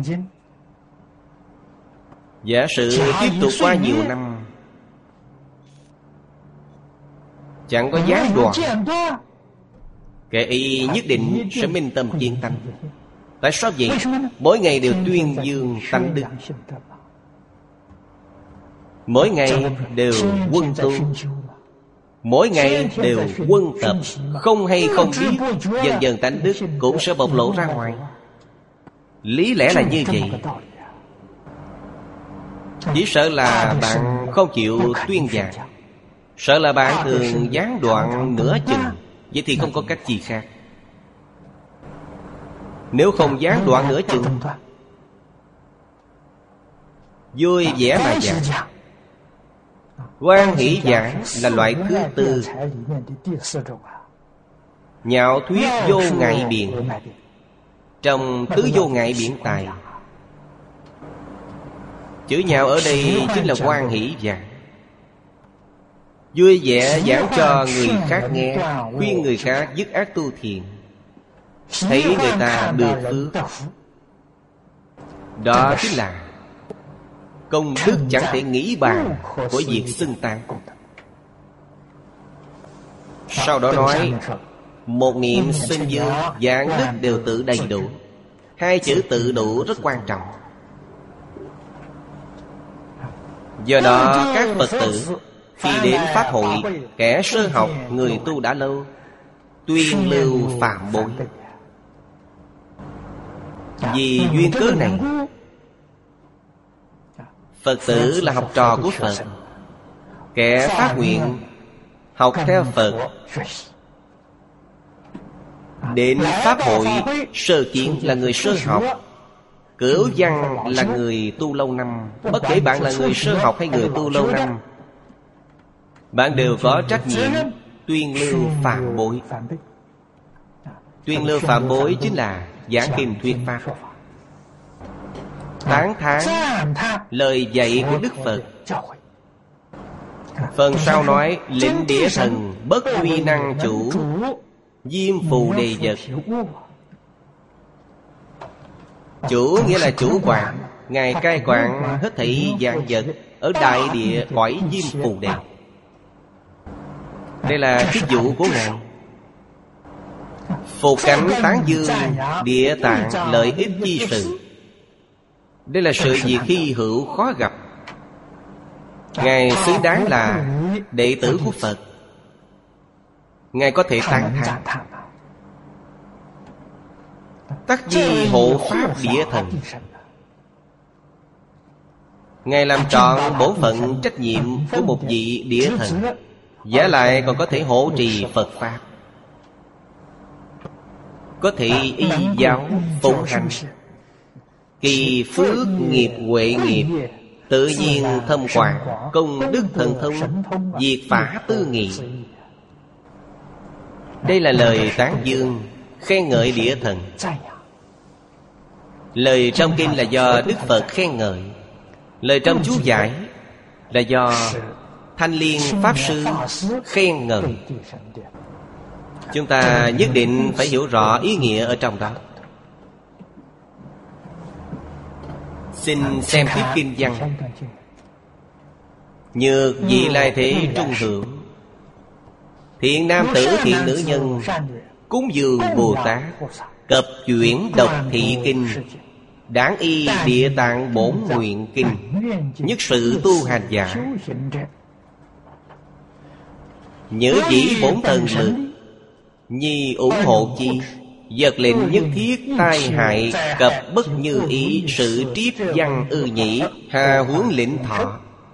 giả sử tiếp tục qua nhiều năm chẳng có gián đoạn, kẻ y nhất định sẽ minh tâm kiến tánh. Tại sao vậy? Mỗi ngày đều tuyên dương tánh đức, mỗi ngày đều quân tu, mỗi ngày đều quân tập. Không hay không biết, dần dần tánh đức cũng sẽ bộc lộ ra ngoài. Lý lẽ là như vậy. Chỉ sợ là bạn không chịu tuyên giảng, sợ là bạn thường gián đoạn nửa chừng. Vậy thì không có cách gì khác. Nếu không gián đoạn nửa chừng, vui vẻ mà giảng. Hoan hỷ giảng là loại thứ tư. Nhạo thuyết vô ngại biện. Trong tứ vô ngại biện tài, chữ nhạo ở đây chính là hoan hỷ giảng. Vui vẻ giảng cho người khác nghe, khuyên người khác dứt ác tu thiện, thấy người ta được phước. Đó chính là công đức chẳng thể nghĩ bàn của việc xưng tán. Sau đó nói một niệm xưng dương, dạng đức đều tự đầy đủ. Hai chữ tự đủ rất quan trọng. Do đó các Phật tử khi đến pháp hội, kẻ sơ học, người tu đã lâu, tuyên lưu phạm bối. Vì duyên cớ này, Phật tử là học trò của Phật. Kẻ phát nguyện học theo Phật, đến pháp hội sơ kiến là người sơ học, cửu văn là người tu lâu năm. Bất kể bạn là người sơ học hay người tu lâu năm, bạn đều có trách nhiệm tuyên lưu phạm bối. Tuyên lưu phạm bối chính là giảng kinh thuyết pháp, tán thán lời dạy của Đức Phật. Phần sau nói lĩnh địa thần bất quy năng chủ, diêm phù đề vật. Chủ nghĩa là chủ quản, Ngài cai quản hết thảy vạn vật ở đại địa cõi diêm phù đề. Đây là chức vụ của Ngài. Phục cảnh tán dương địa tạng lợi ích chi sự. Đây là sự việc hy hữu khó gặp. Ngài xứng đáng là đệ tử của Phật. Ngài có thể tán thán. Tắc di hộ pháp địa thần. Ngài làm trọn bổn phận trách nhiệm của một vị địa thần, giả lại còn có thể hộ trì Phật Pháp, có thể y giáo phụng hành. Kỳ phước nghiệp huệ nghiệp, tự nhiên thâm quảng, công đức thần thông, diệt phá tư nghị. Đây là lời tán dương khen ngợi địa thần. Lời trong kinh là do Đức Phật khen ngợi. Lời trong chú giải là do Thanh Liên Pháp Sư khen ngợi. Chúng ta nhất định phải hiểu rõ ý nghĩa ở trong đó. Xin xem tiếp kinh văn. Nhược vị lai thế trung hữu, thiện nam tử thiện nữ nhân, cúng dường Bồ Tát, cập chuyển đọc thị kinh, đáng y địa tạng bổn nguyện kinh, nhất sự tu hành giả, nhớ dĩ bổn tần lực, nhi ủng hộ chi, vật lệnh nhất thiết tai hại, cập bất như ý, sự triếp văn ư nhĩ, hà huống lĩnh thọ.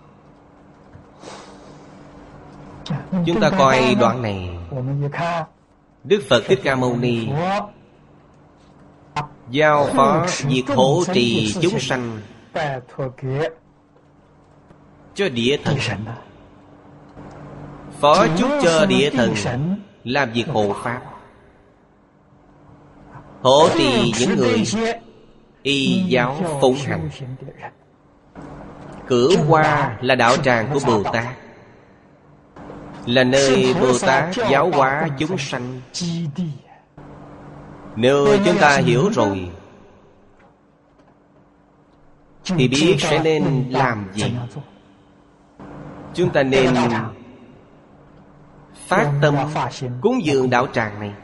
Chúng ta coi đoạn này. Đức Phật Thích Ca Mâu Ni giao phó việc hộ trì chúng sanh cho địa thần, phó chúc cho địa thần làm việc hộ pháp, hộ trì những người y giáo phụng hành. Cửu Hoa là đạo tràng của Bồ Tát, là nơi Bồ Tát giáo hóa chúng sanh. Nếu chúng ta hiểu rồi thì biết sẽ nên làm gì. Chúng ta nên phát tâm cúng dường đạo tràng này,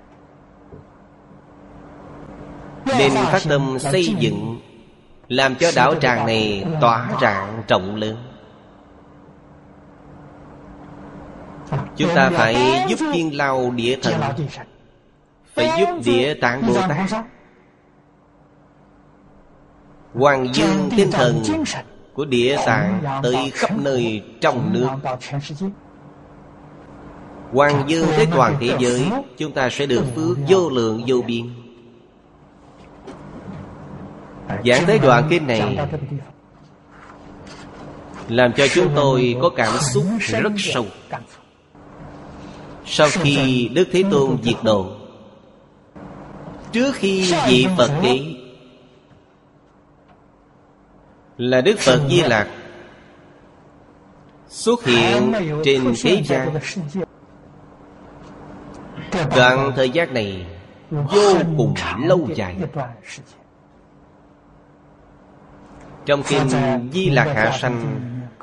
nên phát tâm xây dựng, làm cho đạo tràng này tỏa rạng rộng lớn. Chúng ta phải giúp kiên lao địa thần, phải giúp địa tạng Bồ Tát. Hoàng dương tinh thần của Địa Tạng tới khắp nơi trong nước. Hoàng dương tới toàn thế giới, chúng ta sẽ được phước vô lượng vô biên. Giảng tới đoạn kinh này làm cho chúng tôi có cảm xúc rất sâu. Sau khi Đức Thế Tôn diệt độ, trước khi vị Phật ấy là Đức Phật Di Lặc xuất hiện trên thế gian. Đoạn thời gian này vô cùng lâu dài. Trong kinh Di Lặc Hạ Sanh,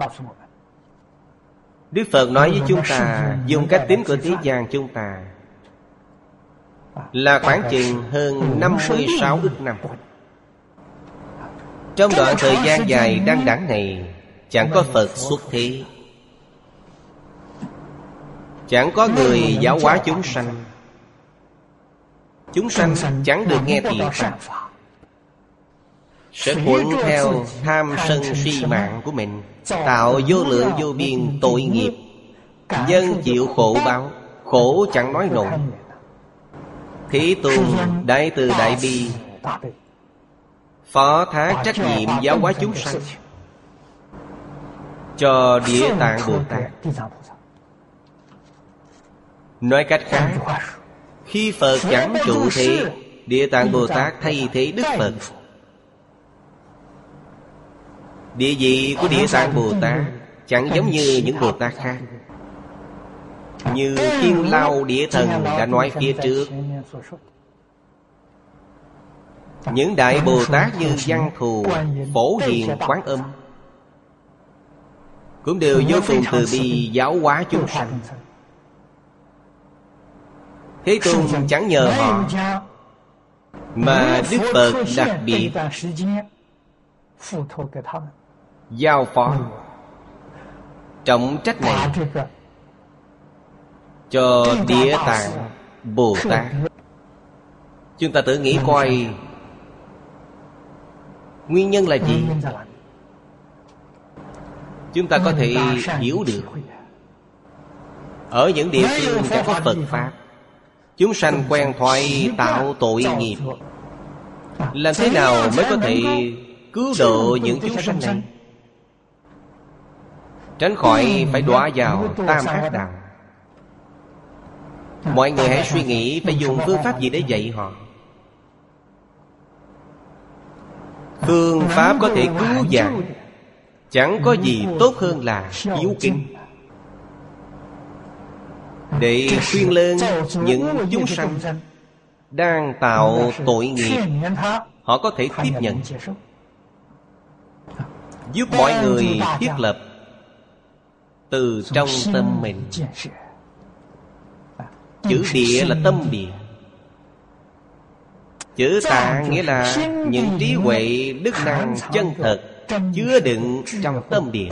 Đức Phật nói với chúng ta, dùng cách tính của thế gian chúng ta là khoảng chừng hơn 56 ức năm. Trong đoạn thời gian dài đăng đẳng này, chẳng có Phật xuất thế, chẳng có người giáo hóa chúng sanh. Chúng sanh chẳng được nghe thiện pháp, sẽ thuận theo tham sân si mạng của mình, tạo vô lượng vô biên tội nghiệp, nhân chịu khổ báo, khổ chẳng nói nổi. Thế Tôn đại từ đại bi, phó thác trách nhiệm giáo hóa chúng sanh cho Địa Tạng Bồ Tát. Nói cách khác, khi Phật chẳng trụ thế, Địa Tạng Bồ Tát thay thế Đức Phật. Địa vị của Địa Tạng Bồ Tát chẳng giống như những Bồ Tát khác. Như Kiên Lao Địa Thần đã nói phía trước, những đại Bồ Tát như Văn Thù, Phổ Hiền, Quán Âm cũng đều vô cùng từ bi giáo hóa chúng sanh. Thế Tôn chẳng nhờ họ, mà Đức Phật đặc biệt giao phó trọng trách này cho Địa Tạng Bồ Tát. Chúng ta tự nghĩ coi, nguyên nhân là gì? Chúng ta có thể hiểu được. Ở những địa phương đã có Phật Pháp, chúng sanh quen thoại tạo tội nghiệp. Làm thế nào mới có thể cứu độ những chúng sanh này, tránh khỏi phải đọa vào tam ác đạo? Mọi người hãy suy nghĩ phải dùng phương pháp gì để dạy họ. Phương pháp có thể cứu vãn, chẳng có gì tốt hơn là hiếu kính, để khuyên lên những chúng sanh đang tạo tội nghiệp, họ có thể tiếp nhận, giúp mọi người thiết lập từ trong tâm mình. Chữ địa là tâm địa, chữ tạng nghĩa là những trí huệ đức năng chân thật chứa đựng trong tâm địa.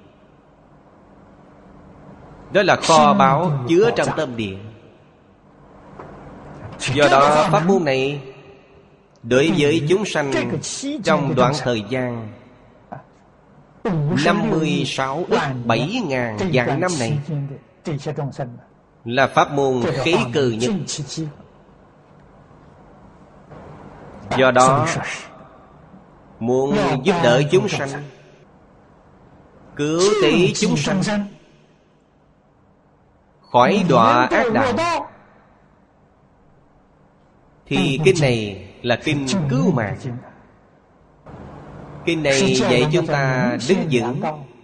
Đó là kho báu chứa trong tâm địa. Do đó pháp môn này đối với chúng sanh trong đoạn thời gian 56 ức 7.000 vạn năm này là pháp môn khí cừ nhất. Do đó muốn giúp đỡ chúng sanh, cứu tế chúng sanh khỏi đọa ác đạo, thì kinh này là kinh cứu mạng. Kinh này dạy chúng ta đứng vững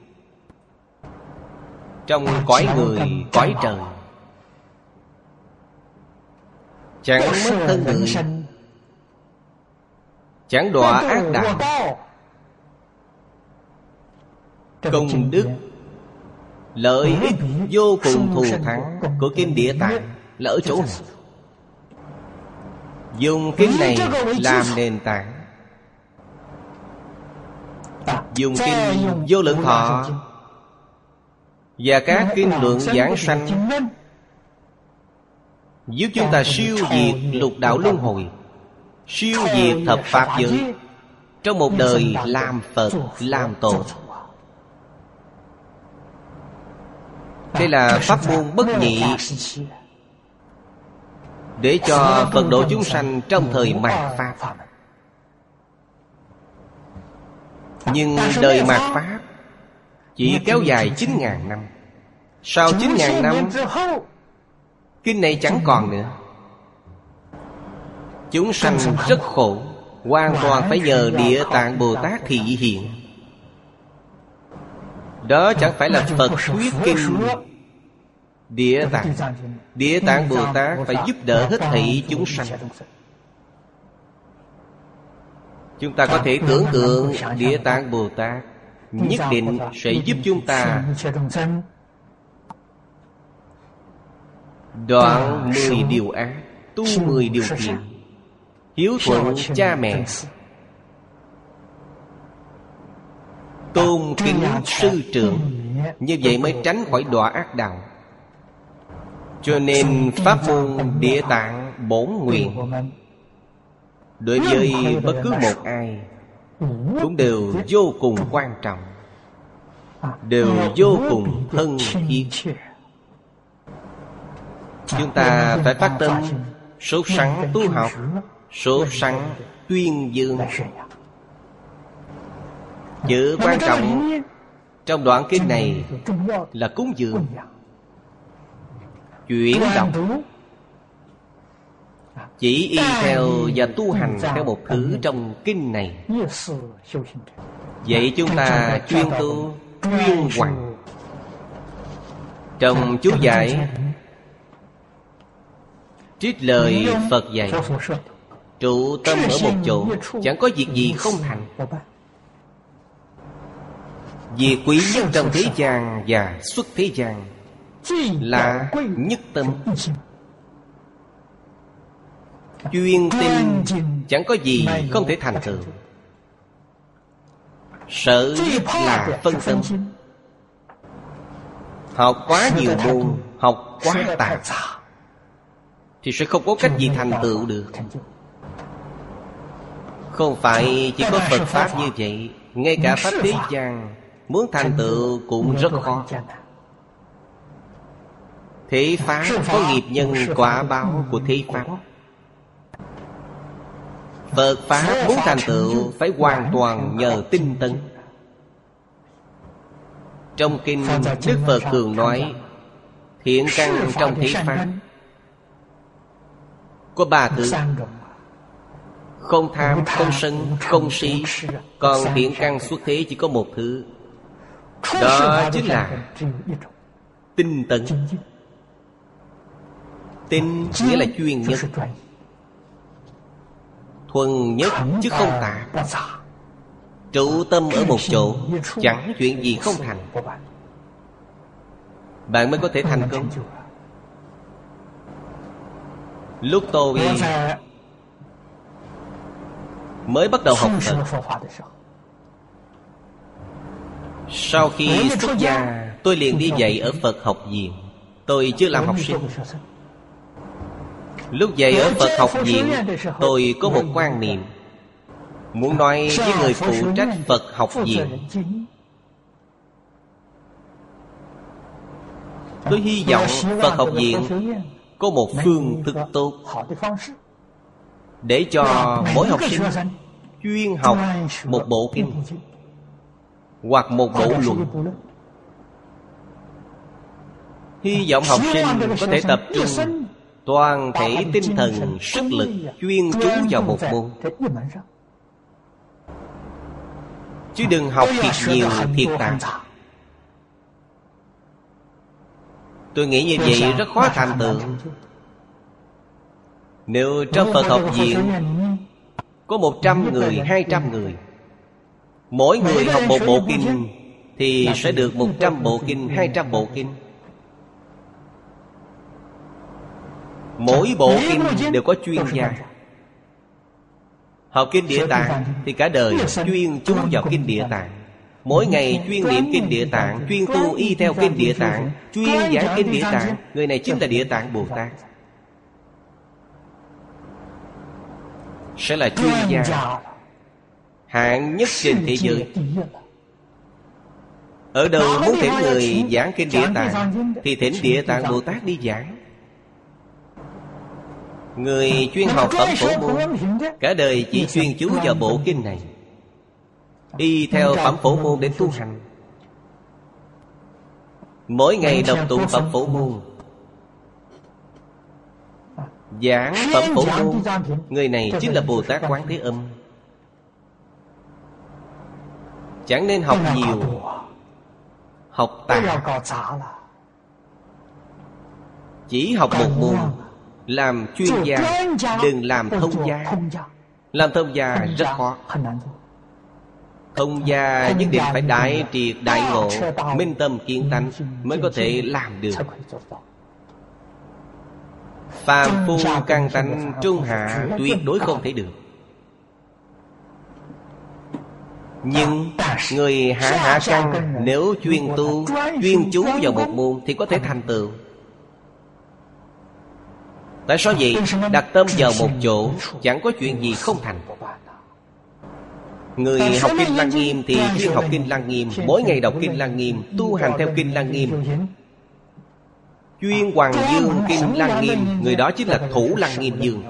trong cõi người, cõi trời, chẳng mất thân người, chẳng đọa ác đạo. Công đức lợi ích vô cùng thù thắng của kinh Địa Tạng là ở chỗ này. Dùng kinh này làm nền tảng, dùng kinh Vô Lượng Thọ và các kinh luận giảng sanh giúp chúng ta siêu diệt lục đạo luân hồi, siêu diệt thập pháp giới, trong một đời làm Phật, làm Tổ. Đây là pháp môn bất nhị, để cho Phật độ chúng sanh trong thời mạt Pháp. Nhưng đời mạt Pháp chỉ kéo dài 9.000 năm. Sau 9.000 năm, kinh này chẳng còn nữa. Chúng sanh rất khổ, hoàn toàn phải nhờ Địa Tạng Bồ Tát thị hiện. Đó chẳng phải là Phật thuyết kinh. Địa Tạng Bồ Tát phải giúp đỡ hết thảy chúng sanh. Chúng ta có thể tưởng tượng Địa Tạng Bồ Tát nhất định sẽ giúp chúng ta đoạn 10 điều ác, tu 10 điều thiện, hiếu thuận cha mẹ, tôn kính sư trưởng. Như vậy mới tránh khỏi đọa ác đạo. Cho nên pháp môn Địa Tạng Bổn Nguyện đối với bất cứ một ai cũng đều vô cùng quan trọng, đều vô cùng thân thiết. Chúng ta phải phát tâm sốt sắng tu học, sốt sắng tuyên dương. Chữ quan trọng trong đoạn kinh này là cúng dường, chuyển động. Chỉ y theo và tu hành theo một thứ trong kinh này. Vậy chúng ta chuyên tu, chuyên hoằng. Trong chú giải trích lời Phật dạy, trụ tâm ở một chỗ, chẳng có việc gì không thành. Việc quý nhất trong thế gian và xuất thế gian là nhất tâm. Chuyên tin chẳng có gì không thể thành tựu. Sợ nhất là phân tâm. Học quá nhiều môn, học quá tạp, thì sẽ không có cách gì thành tựu được. Không phải chỉ có Phật Pháp như vậy, ngay cả Pháp thế gian muốn thành tựu cũng rất khó. Thế Pháp có nghiệp nhân quả báo của thế Pháp. Phật Pháp muốn thành tựu phải hoàn toàn nhờ tinh tấn. Trong kinh Đức Phật thường nói thiện căn trong thế Pháp có 3 thứ: không tham, không sân, không si. Còn thiện căn xuất thế chỉ có một thứ, đó chính là tinh tấn. Tinh nghĩa là chuyên nhất, thuần nhất chứ không tạp. Trụ tâm ở một chỗ, chẳng chuyện gì không thành. Bạn mới có thể thành công. Lúc tôi mới bắt đầu học Phật, sau khi xuất gia, tôi liền đi dạy ở Phật học viện. Tôi chưa làm học sinh. Lúc dạy ở Phật học viện, tôi có một quan niệm muốn nói với người phụ trách Phật học viện. Tôi hy vọng Phật học viện có một phương thức tốt, để cho mỗi học sinh chuyên học một bộ kinh hoặc một bộ luận. Hy vọng học sinh có thể tập trung toàn thể tinh thần sức lực chuyên chú vào một môn, chứ đừng học thiệt nhiều thiệt tạp. Tôi nghĩ như vậy rất khó thành tựu. Nếu trong Phật học viện có 100 người, 200 người, mỗi người học một bộ kinh, thì sẽ được 100 bộ kinh, 200 bộ kinh. Mỗi bộ kinh đều có chuyên gia. Học kinh Địa Tạng thì cả đời chuyên chú vào kinh Địa Tạng. Mỗi ngày chuyên niệm kinh Địa Tạng, chuyên tu y theo kinh Địa Tạng, chuyên giảng kinh Địa Tạng. Người này chính là Địa Tạng Bồ Tát, sẽ là chuyên gia. hạng nhất trên thế giới. Ở đâu muốn thỉnh người giảng kinh Địa Tạng thì thỉnh Địa Tạng Bồ Tát đi giảng. Người chuyên học Phẩm Phổ Môn cả đời chỉ chuyên chú vào bộ kinh này, y theo Phẩm Phổ Môn để tu hành. Mỗi ngày đọc tụng Phẩm Phổ Môn, giảng Phẩm Phổ Môn, người này chính là Bồ Tát Quán Thế Âm. Chẳng nên học nhiều, học tà. Chỉ học một môn, làm chuyên gia, đừng làm thông gia. Làm thông gia rất khó. Thông gia nhất định phải đại triệt đại ngộ, minh tâm kiến tánh mới có thể làm được. Phàm phu căn tánh trung hạ tuyệt đối không thể được. Nhưng người hạ căn nếu chuyên tu, chuyên chú vào một môn thì có thể thành tựu. Tại sao vậy? Đặt tâm vào một chỗ, chẳng có chuyện gì không thành. Người học Kinh Lăng Nghiêm thì chuyên học Kinh Lăng Nghiêm, mỗi ngày đọc Kinh Lăng Nghiêm, tu hành theo Kinh Lăng Nghiêm. Chuyên hoàng dương Kinh Lăng Nghiêm, người đó chính là Thủ Lăng Nghiêm Dương.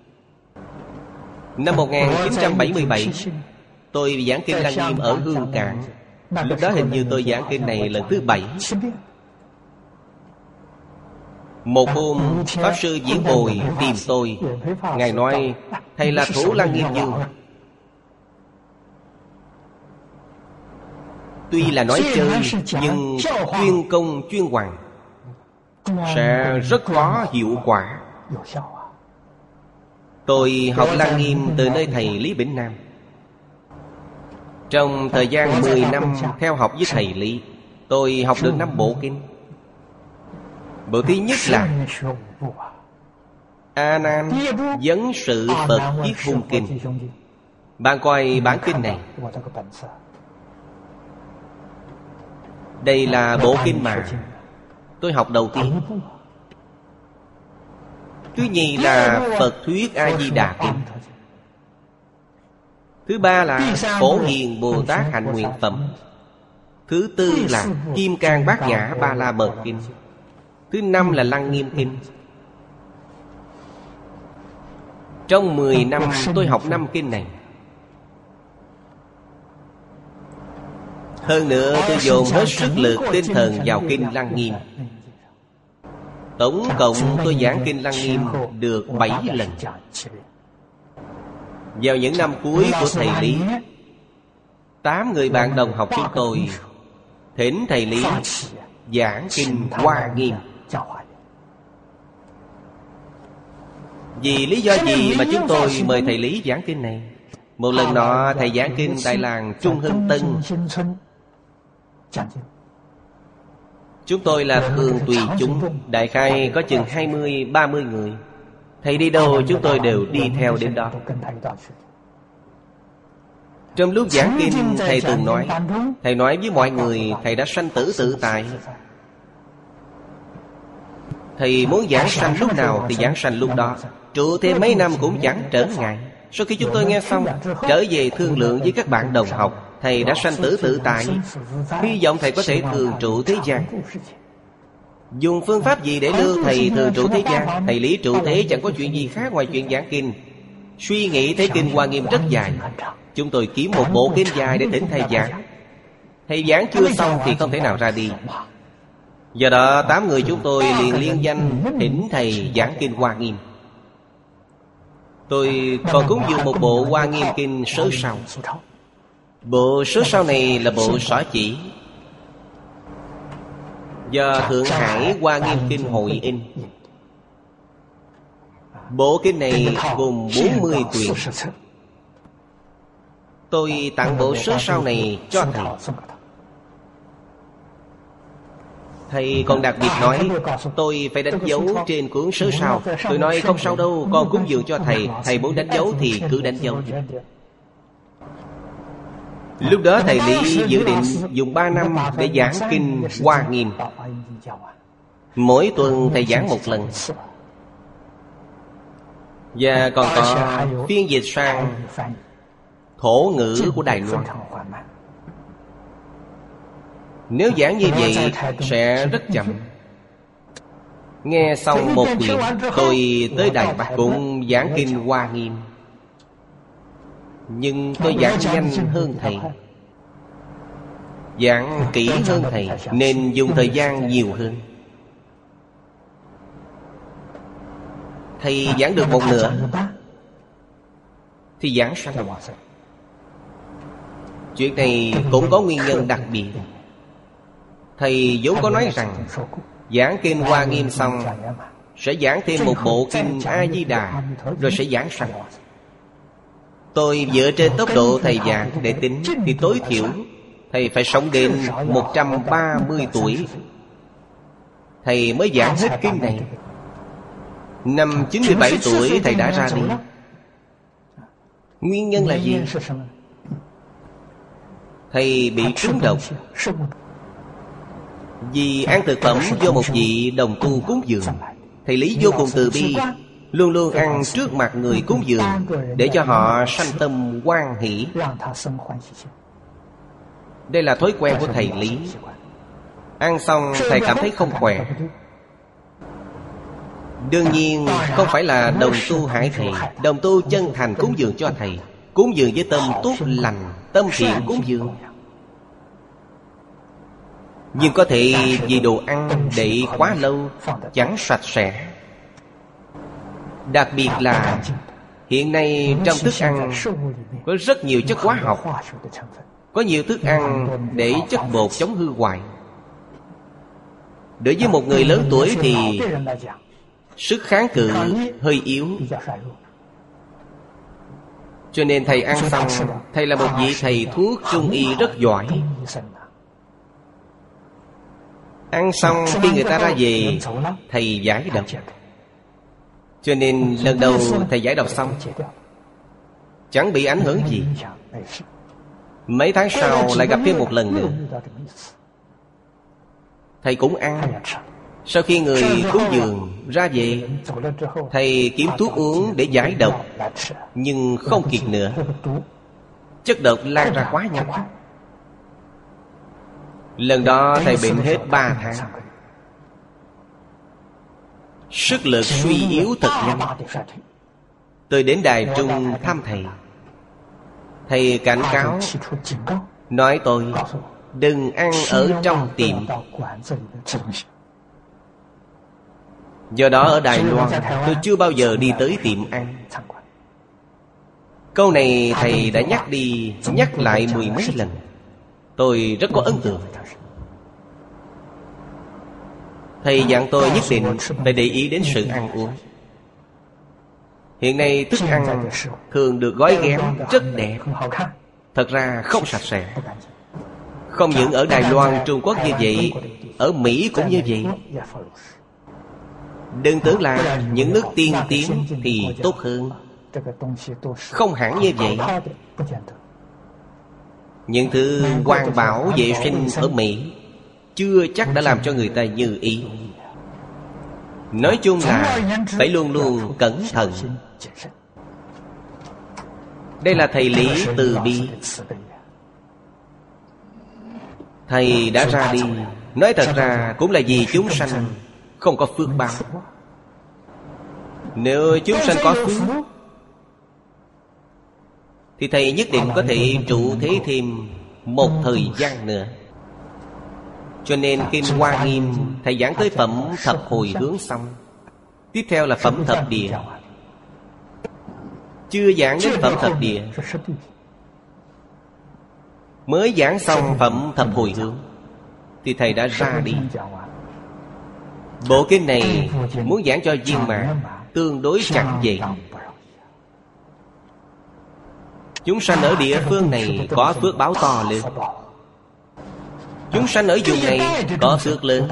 Năm 1977, tôi giảng Kinh Lăng Nghiêm ở Hương Cảng. Lúc đó hình như tôi giảng kinh này lần thứ 7. Một hôm Pháp Sư Diễn Bồi tìm tôi. Ngài nói: thầy là Thủ Lăng Nghiêm Dương. Tuy là nói chơi, nhưng chuyên công chuyên hoàng sẽ rất có hiệu quả. Tôi học Lăng Nghiêm từ nơi thầy Lý Bỉnh Nam. Trong thời gian 10 năm theo học với thầy Lý, tôi học được 5 bộ kinh. Bộ thứ nhất là A Nan Vấn Sự Phật Viết Hung Kinh. Bạn coi bản kinh này. Đây là bộ kinh mà tôi học đầu tiên. Thứ nhì là Phật Thuyết A Di Đà Kinh. Thứ ba là Phổ Hiền Bồ Tát Hạnh Nguyện Phẩm. Thứ tư là Kim Cang Bát Nhã Ba La Mật Kinh. Thứ năm là Lăng Nghiêm Kinh. Trong 10 năm tôi học 5 kinh này. Hơn nữa tôi dồn hết sức lực tinh thần vào Kinh Lăng Nghiêm. Tổng cộng tôi giảng Kinh Lăng Nghiêm được 7 lần. Vào những năm cuối của thầy Lý, 8 người bạn đồng học chúng tôi thỉnh thầy Lý giảng Kinh Hoa Nghiêm. Vì lý do gì mà chúng tôi mời thầy Lý giảng kinh này? Một lần nọ thầy giảng kinh tại làng Trung Hưng Tân. Chúng tôi là thường tùy chúng, đại khai có chừng 20-30 người. Thầy đi đâu chúng tôi đều đi theo đến đó. Trong lúc giảng kinh, thầy từng nói, thầy nói với mọi người thầy đã sanh tử tự tại. Thầy muốn giảng sanh lúc nào thì giảng sanh lúc đó, trụ thêm mấy năm cũng chẳng trở ngại. Sau khi chúng tôi nghe xong, trở về thương lượng với các bạn đồng học, thầy đã sanh tử tự tại. Hy vọng thầy có thể thường trụ thế gian. Dùng phương pháp gì để đưa thầy thường trụ thế gian? Thầy Lý trụ thế chẳng có chuyện gì khác ngoài chuyện giảng kinh. Suy nghĩ thấy Kinh Hoa Nghiêm rất dài, chúng tôi kiếm một bộ kinh dài để thỉnh thầy giảng. Thầy giảng chưa xong thì không thể nào ra đi. Do đó 8 người chúng tôi liền liên danh thỉnh thầy giảng Kinh Hoa Nghiêm. Tôi còn cúng dường một bộ Hoa Nghiêm Kinh Sớ Sao. Bộ Sớ Sao này là bộ Sở Chỉ, do Thượng Hải Hoa Nghiêm Kinh hội in. Bộ kinh này gồm 40 quyển. Tôi tặng bộ Sớ Sao này cho thầy. Thầy còn đặc biệt nói tôi phải đánh dấu trên cuốn Sớ Sao. Tôi nói không sao đâu, con cúng dường cho thầy. Thầy muốn đánh dấu thì cứ đánh dấu. Lúc đó thầy Lý dự định dùng 3 năm để giảng Kinh Hoa Nghiêm. Mỗi tuần thầy giảng một lần. Và còn có phiên dịch sang thổ ngữ của Đài Loan. Nếu giảng như vậy sẽ rất chậm. Nghe xong một quyển, tôi tới Đài Bắc cũng giảng kinh Hoa Nghiêm, nhưng tôi giảng nhanh hơn thầy, giảng kỹ hơn thầy, nên dùng thời gian nhiều hơn. Thầy giảng được một nửa thì giảng sanh. Chuyện này cũng có nguyên nhân đặc biệt. Thầy vốn có nói rằng giảng kinh Hoa Nghiêm xong sẽ giảng thêm một bộ kinh A Di Đà, rồi sẽ giảng sanh. Tôi dựa trên tốc độ thầy giảng để tính, thì tối thiểu thầy phải sống đến 130 tuổi thầy mới giảng hết kinh này. Năm 97 tuổi thầy đã ra đi. Nguyên nhân là gì? Thầy bị trúng độc vì ăn thực phẩm do một vị đồng tu cúng dường. Thầy Lý vô cùng từ bi, luôn luôn ăn trước mặt người cúng dường để cho họ sanh tâm hoan hỷ. Đây là thói quen của thầy Lý. Ăn xong thầy cảm thấy không khỏe. Đương nhiên không phải là đồng tu hại thầy. Đồng tu chân thành cúng dường cho thầy, cúng dường với tâm tốt lành, tâm thiện cúng dường. Nhưng có thể vì đồ ăn để quá lâu chẳng sạch sẽ. Đặc biệt là hiện nay trong thức ăn có rất nhiều chất hóa học. Có nhiều thức ăn để chất bột chống hư hoại. Đối với một người lớn tuổi thì sức kháng cự hơi yếu. Cho nên thầy ăn xong, thầy là một vị thầy thuốc trung y rất giỏi. Ăn xong khi người ta ra về, thầy giải độc. Cho nên lần đầu thầy giải độc xong chẳng bị ảnh hưởng gì. Mấy tháng sau lại gặp thêm một lần nữa, thầy cũng ăn. Sau khi người cúng dường ra về, thầy kiếm thuốc uống để giải độc, nhưng không kịp nữa. Chất độc lan ra quá nhanh. Lần đó thầy bệnh hết 3 tháng. Sức lực suy yếu thật nhanh. Tôi đến Đài Trung thăm thầy. Thầy cảnh cáo, nói tôi đừng ăn ở trong tiệm. Do đó ở Đài Loan tôi chưa bao giờ đi tới tiệm ăn. Câu này thầy đã nhắc đi nhắc lại 10 mấy lần. Tôi rất có ấn tượng. Thầy dặn tôi nhất định phải để ý đến sự ăn uống. Hiện nay thức ăn thường được gói ghém rất đẹp, thật ra không sạch sẽ. Không những ở Đài Loan, Trung Quốc như vậy, ở Mỹ cũng như vậy. Đừng tưởng là những nước tiên tiến thì tốt hơn. Không hẳn như vậy. Những thứ hoàn bảo vệ sinh ở Mỹ chưa chắc đã làm cho người ta như ý. Nói chung là phải luôn luôn cẩn thận. Đây là thầy Lý từ bi. Thầy đã ra đi, nói thật ra cũng là vì chúng sanh không có phước báo. Nếu chúng sanh có phước thì thầy nhất định có thể trụ thế thêm một thời gian nữa. Cho nên kinh Hoa Nghiêm thầy giảng tới phẩm thập hồi hướng xong, tiếp theo là phẩm thập địa. Chưa giảng đến phẩm thập địa, mới giảng xong phẩm thập hồi hướng thì thầy đã ra đi. Bộ kinh này muốn giảng cho viên mãn tương đối chẳng vậy. Chúng sanh ở địa phương này có phước báo to lớn. Chúng sanh ở vùng này có phước lớn,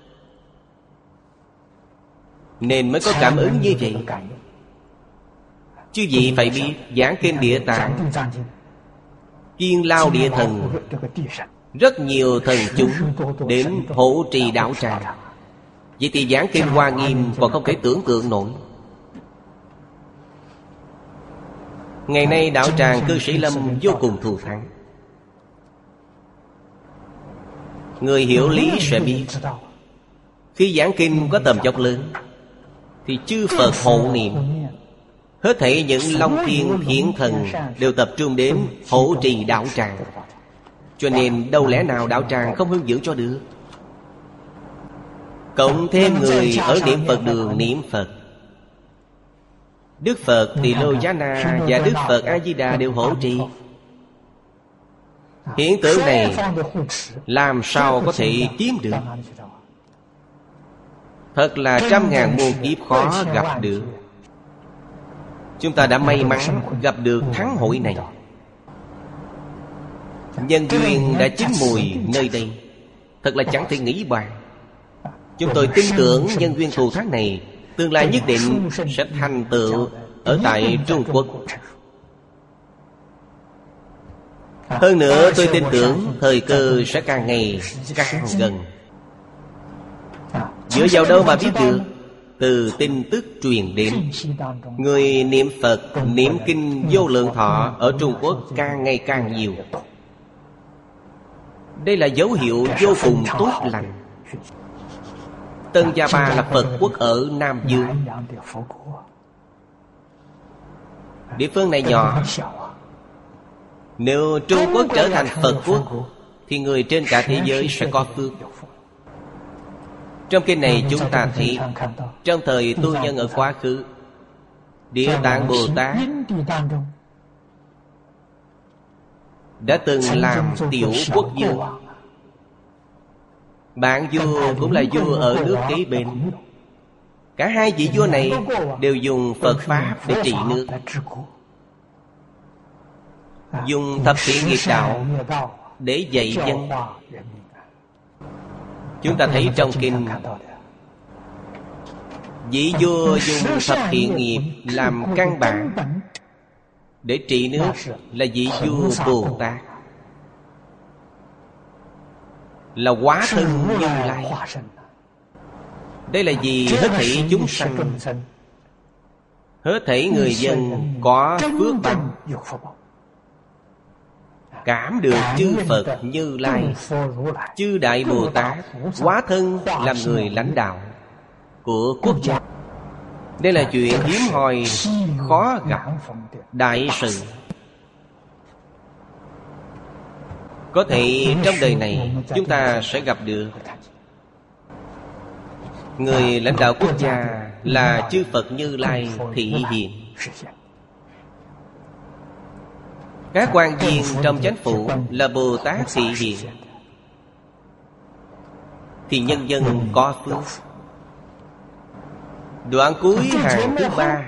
nên mới có cảm ứng như vậy. Chứ gì phải biết giảng kinh Địa Tạng, Kiên Lao Địa Thần, rất nhiều thần chúng đến hộ trì đạo tràng. Vậy thì giảng kinh Hoa Nghiêm còn không thể tưởng tượng nổi. Ngày nay đạo tràng Cư Sĩ Lâm vô cùng thù thắng. Người hiểu lý sẽ biết, khi giảng kinh có tầm dốc lớn thì chư Phật hộ niệm. Hết thảy những long thiên thiện thần đều tập trung đến hộ trì đạo tràng. Cho nên đâu lẽ nào đạo tràng không hưng giữ cho được. Cộng thêm người ở niệm Phật đường niệm Phật, Đức Phật Tỳ Lô Giá Na và Đức Phật A Di Đà đều hộ trì. Hiện tượng này làm sao có thể kiếm được? Thật là trăm ngàn muôn kiếp khó gặp được. Chúng ta đã may mắn gặp được thắng hội này. Nhân duyên đã chín mùi nơi đây, thật là chẳng thể nghĩ bàn. Chúng tôi tin tưởng nhân duyên thù thắng này tương lai nhất định sẽ thành tựu ở tại Trung Quốc. Hơn nữa tôi tin tưởng thời cơ sẽ càng ngày càng gần. Dựa vào đâu mà biết được? Từ tin tức truyền đến. Người niệm Phật, niệm kinh Vô Lượng Thọ ở Trung Quốc càng ngày càng nhiều. Đây là dấu hiệu vô cùng tốt lành. Tân Gia Ba là Phật quốc ở Nam Dương. Địa phương này nhỏ. Nếu Trung Quốc trở thành Phật quốc thì người trên cả thế giới sẽ có phước. Trong kinh này chúng ta thấy, trong thời tu nhân ở quá khứ, Địa Tạng Bồ Tát đã từng làm tiểu quốc vương. Bạn vua cũng là vua ở nước kế bên. Cả hai vị vua này đều dùng Phật Pháp để trị nước, dùng thập thiện nghiệp đạo để dạy dân. Chúng ta thấy trong kinh, vị vua dùng thập thiện nghiệp làm căn bản để trị nước là vị vua Bồ Tát, là hóa thân Như Lai. Đây là vì hết thảy chúng sanh, hết thảy người dân có phước báo, cảm được chư Phật Như Lai, chư Đại Bồ Tát hóa thân làm người lãnh đạo của quốc gia. Đây là chuyện hiếm hoi, khó gặp, đại sự. Có thể trong đời này chúng ta sẽ gặp được. Người lãnh đạo quốc gia là chư Phật Như Lai thị hiện. Các quan viên trong chánh phủ là Bồ Tát thị hiện, thì nhân dân có phước. Đoạn cuối hàng thứ 3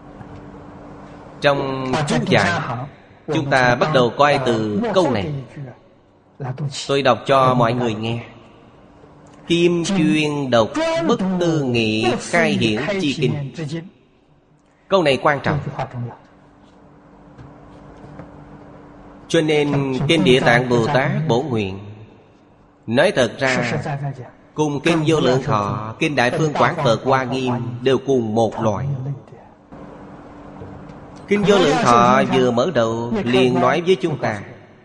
trong chú giải, chúng ta bắt đầu coi từ câu này. Tôi đọc cho mọi người nghe. Kim chuyên độc bất tư nghị khai hiển chi kinh. Câu này quan trọng. Cho nên kinh Địa Tạng Bồ Tát Bổ Nguyện, nói thật ra cùng kinh Vô Lượng Thọ, kinh Đại Phương Quảng Phật Hoa Nghiêm đều cùng một loại. Kinh Vô Lượng Thọ vừa mở đầu liền nói với chúng ta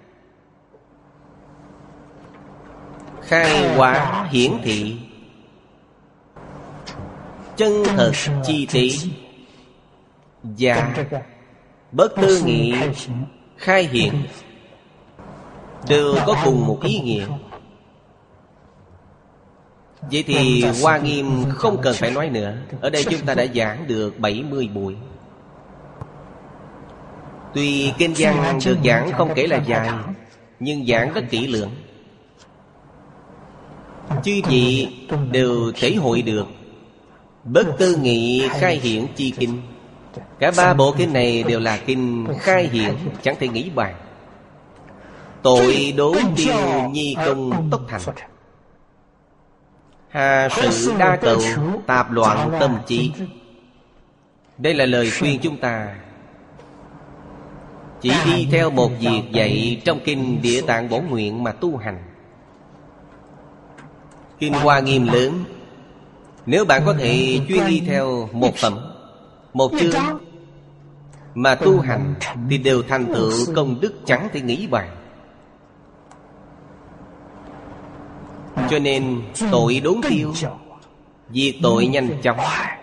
khai hóa hiển thị, chân thật chi tiết và bất tư nghị khai hiện đều có cùng một ý nghĩa. Vậy thì Hoa Nghiêm không cần phải nói nữa. Ở đây chúng ta đã giảng được 70 buổi. Tuy kinh văn được giảng không kể là dài, nhưng giảng rất kỹ lưỡng. Chư vị đều thể hội được bất tư nghị khai hiển chi kinh. Cả 3 bộ kinh này đều là kinh khai hiển, chẳng thể nghĩ bàn. Tội đố tiêu nhi công tốc thành, hà sự đa cầu tạp loạn tâm trí. Đây là lời khuyên chúng ta chỉ đi theo một việc dạy trong kinh Địa Tạng Bổ Nguyện mà tu hành. Kinh Hoa Nghiêm lớn, nếu bạn có thể chuyên đi theo một phẩm, một chương, mà tu hành thì đều thành tựu công đức chẳng thể nghĩ bàn. Cho nên tội đốn tiêu, diệt tội nhanh chóng,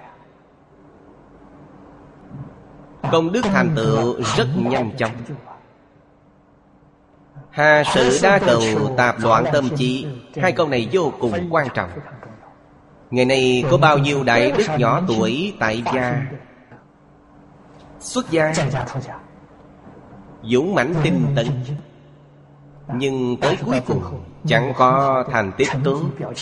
công đức thành tựu rất nhanh chóng. Hà sự đa cầu, tạp loạn tâm trí, hai câu này vô cùng quan trọng. Ngày nay có bao nhiêu đại đức nhỏ tuổi tại gia, xuất gia, dũng mãnh tinh tấn, nhưng tới cuối cùng chẳng có thành tích tốt.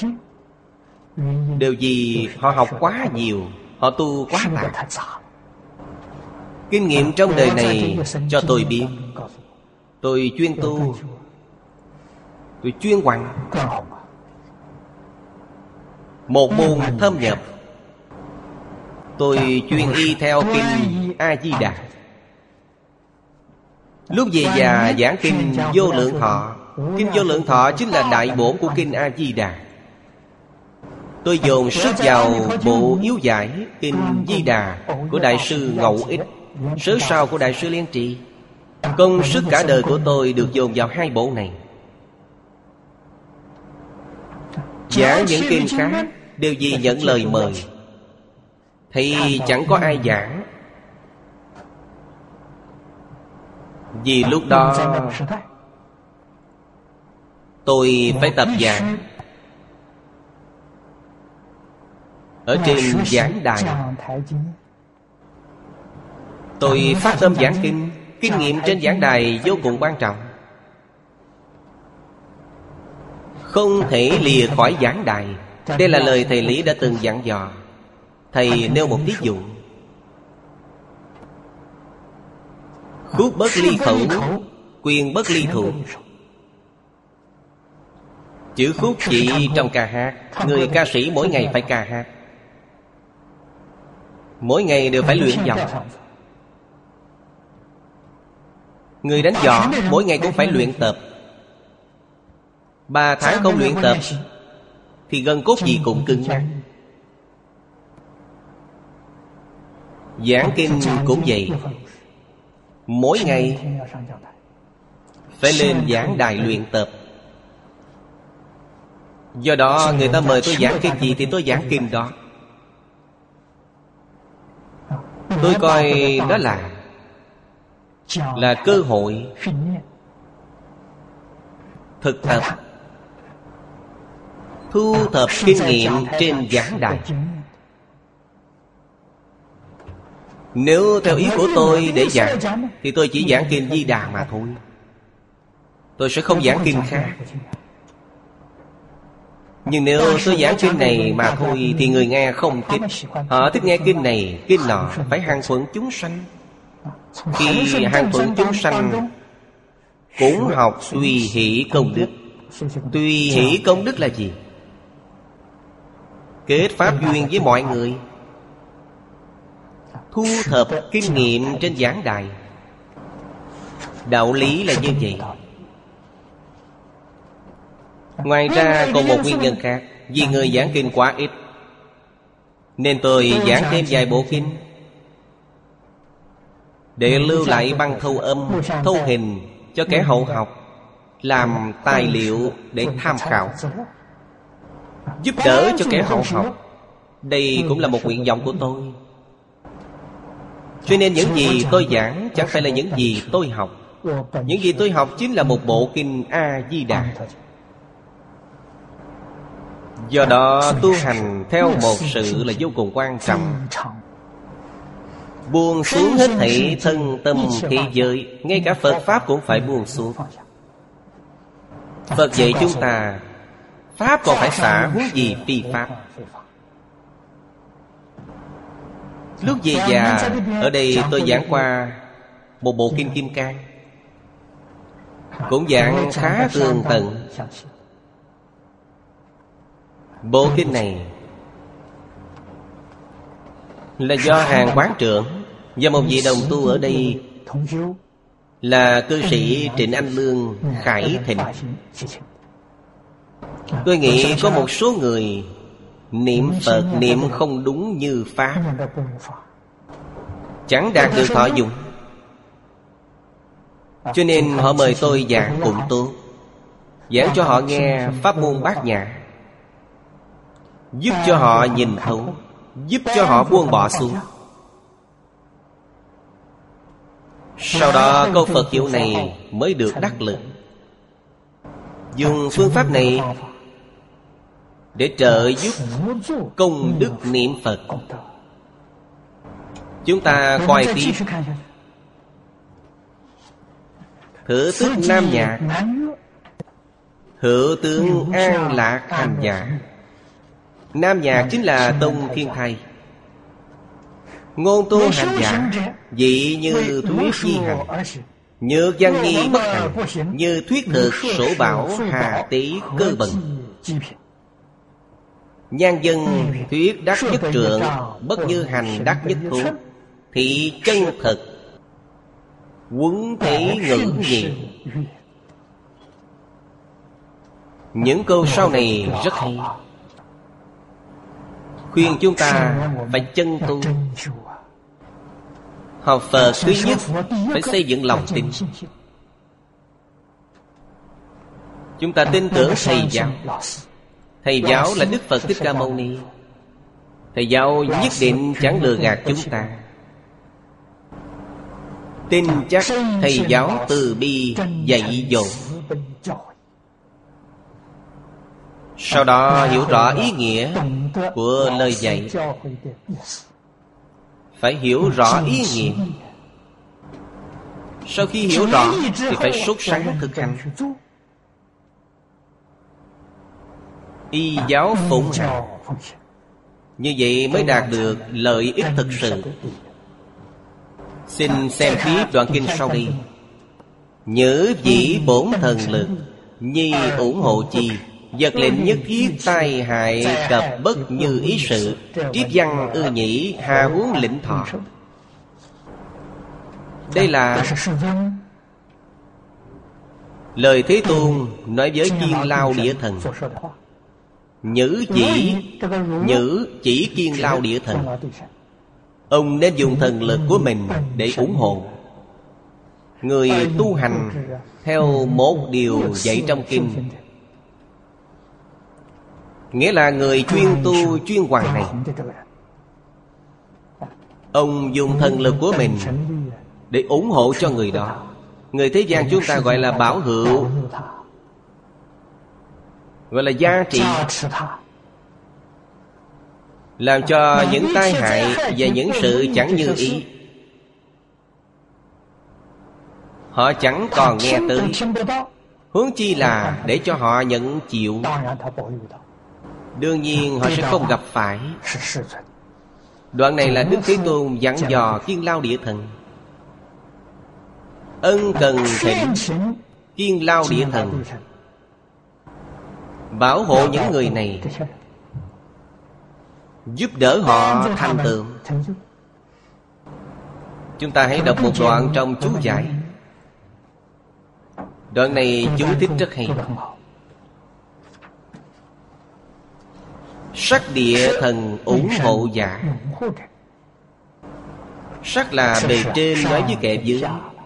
Điều gì? Họ học quá nhiều, họ tu quá tạp. Kinh nghiệm trong đời này cho tôi biết, tôi chuyên tu, tôi chuyên hoằng, một môn thâm nhập. Tôi chuyên y theo kinh A-di-đà. Lúc về già giảng kinh Vô Lượng Thọ. Kinh Vô Lượng Thọ chính là đại bổn của kinh A-di-đà. Tôi dồn sức vào bộ yếu giải kinh Di Đà của Đại sư Ngẫu Ích, sớ sao của Đại sư Liên Trì. Công sức cả đời của tôi được dồn vào hai bộ này. Giảng những kinh khác đều gì nhận lời mời, thì chẳng có ai giảng. Vì lúc đó tôi phải tập giảng ở trên giảng đài. Tôi phát tâm giảng kinh. Kinh nghiệm trên giảng đài vô cùng quan trọng, không thể lìa khỏi giảng đài. Đây là lời thầy Lý đã từng dặn dò. Thầy nêu một ví dụ: khúc bất ly khẩu, quyền bất ly thủ. Chữ khúc chỉ trong ca hát. Người ca sĩ mỗi ngày phải ca hát, mỗi ngày đều phải luyện giọng. Người đánh võ mỗi ngày cũng phải luyện tập. 3 tháng không luyện tập thì gân cốt gì cũng cứng ngắc. Giảng kinh cũng vậy, mỗi ngày phải lên giảng đài luyện tập. Do đó người ta mời tôi giảng kinh gì thì tôi giảng kinh đó. Tôi coi đó là cơ hội thực tập, thu thập kinh nghiệm trên giảng đài. Nếu theo ý của tôi để giảng thì tôi chỉ giảng kinh Di Đà mà thôi. Tôi sẽ không giảng kinh khác. Nhưng nếu tôi giảng kinh này mà thôi thì người nghe không thích. Họ thích nghe kinh này, kinh nọ, phải hàng thuận chúng sanh. Khi hàng thuận chúng sanh cũng học tùy hỷ công đức. Tùy hỷ công đức là gì? Kết pháp duyên với mọi người, thu thập kinh nghiệm trên giảng đài. Đạo lý là như vậy. Ngoài ra còn một nguyên nhân khác. Vì người giảng kinh quá ít nên tôi giảng thêm vài bộ kinh để lưu lại băng thâu âm, thâu hình cho kẻ hậu học, làm tài liệu để tham khảo, giúp đỡ cho kẻ hậu học. Đây cũng là một nguyện vọng của tôi. Cho nên những gì tôi giảng chẳng phải là những gì tôi học. Những gì tôi học chính là một bộ kinh A-di-đà. Do đó tu hành theo một sự là vô cùng quan trọng. Buông xuống hết thảy thân tâm thế giới. Ngay cả Phật Pháp cũng phải buông xuống. Phật dạy chúng ta Pháp còn phải xả, huống gì phi Pháp. Lúc về già, ở đây tôi giảng qua một bộ kinh Kim Cang, cũng giảng khá tường tận. Bộ kinh này là do hàng quán trưởng và một vị đồng tu ở đây là cư sĩ Trịnh Anh Lương khải thịnh. Tôi nghĩ có một số người niệm Phật niệm không đúng như Pháp, chẳng đạt được thọ dụng. Cho nên họ mời tôi giảng cũng tốt, giảng cho họ nghe pháp môn Bát Nhã, giúp cho họ nhìn thấu, giúp cho họ buông bỏ xuống. Sau đó câu Phật hiệu này mới được đắc lực. Dùng phương pháp này để trợ giúp công đức niệm Phật. Chúng ta coi tiếp Thử tức Nam Nhạc, Hữu tướng An Lạc Hành Giả. Nam Nhạc chính là Tông Thiên Thầy. Ngôn tu hành giả, dị như thuyết di hành, nhược văn nghi bất hành, như thuyết thực sổ bảo hà tỷ cơ bần. Nhan dân thuyết đắc nhất trượng, bất như hành đắc nhất thú. Thị chân thực, quấn thể ngữ nhị. Những câu sau này rất hay, khuyên chúng ta phải chân tu. Học Phật thứ nhất phải xây dựng lòng tin. Chúng ta tin tưởng thầy giáo. Thầy giáo là Đức Phật Thích Ca Mâu Ni. Thầy giáo nhất định chẳng lừa gạt chúng ta. Tin chắc thầy giáo từ bi dạy dỗ. Sau đó hiểu rõ ý nghĩa của lời dạy. Phải hiểu rõ ý nghĩa. Sau khi hiểu rõ thì phải sốt sắng thực hành. Y giáo phụng hành, như vậy mới đạt được lợi ích thực sự. Xin xem tiếp đoạn kinh sau đây. Nhớ dĩ bổn thần lực, nhi ủng hộ chi, vật lệnh nhất thiết tai hại cập bất như ý sự, triết văn ư nhĩ hà huống lĩnh thọ. Đây là lời Thế Tôn nói với Kiên Lao Địa Thần. Nhữ chỉ Kiên Lao Địa Thần. Ông nên dùng thần lực của mình để ủng hộ. Người tu hành theo một điều dạy trong kinh, nghĩa là người chuyên tu chuyên hoàn này. Ông dùng thần lực của mình để ủng hộ cho người đó. Người thế gian chúng ta gọi là bảo hữu, gọi là gia trị, làm cho những tai hại và những sự chẳng như ý họ chẳng còn nghe tới, huống chi là để cho họ nhận chịu. Đương nhiên họ sẽ không gặp phải. Đoạn này là Đức Thế Tôn dặn dò Kiên Lao Địa Thần. Ân cần thỉnh Kiên Lao Địa Thần bảo hộ những người này, giúp đỡ họ thành tựu. Chúng ta hãy đọc một đoạn trong chú giải. Đoạn này chú thích rất hay. Sắc địa thần ủng hộ giả. Sắc là bề trên nói với kẻ dưới,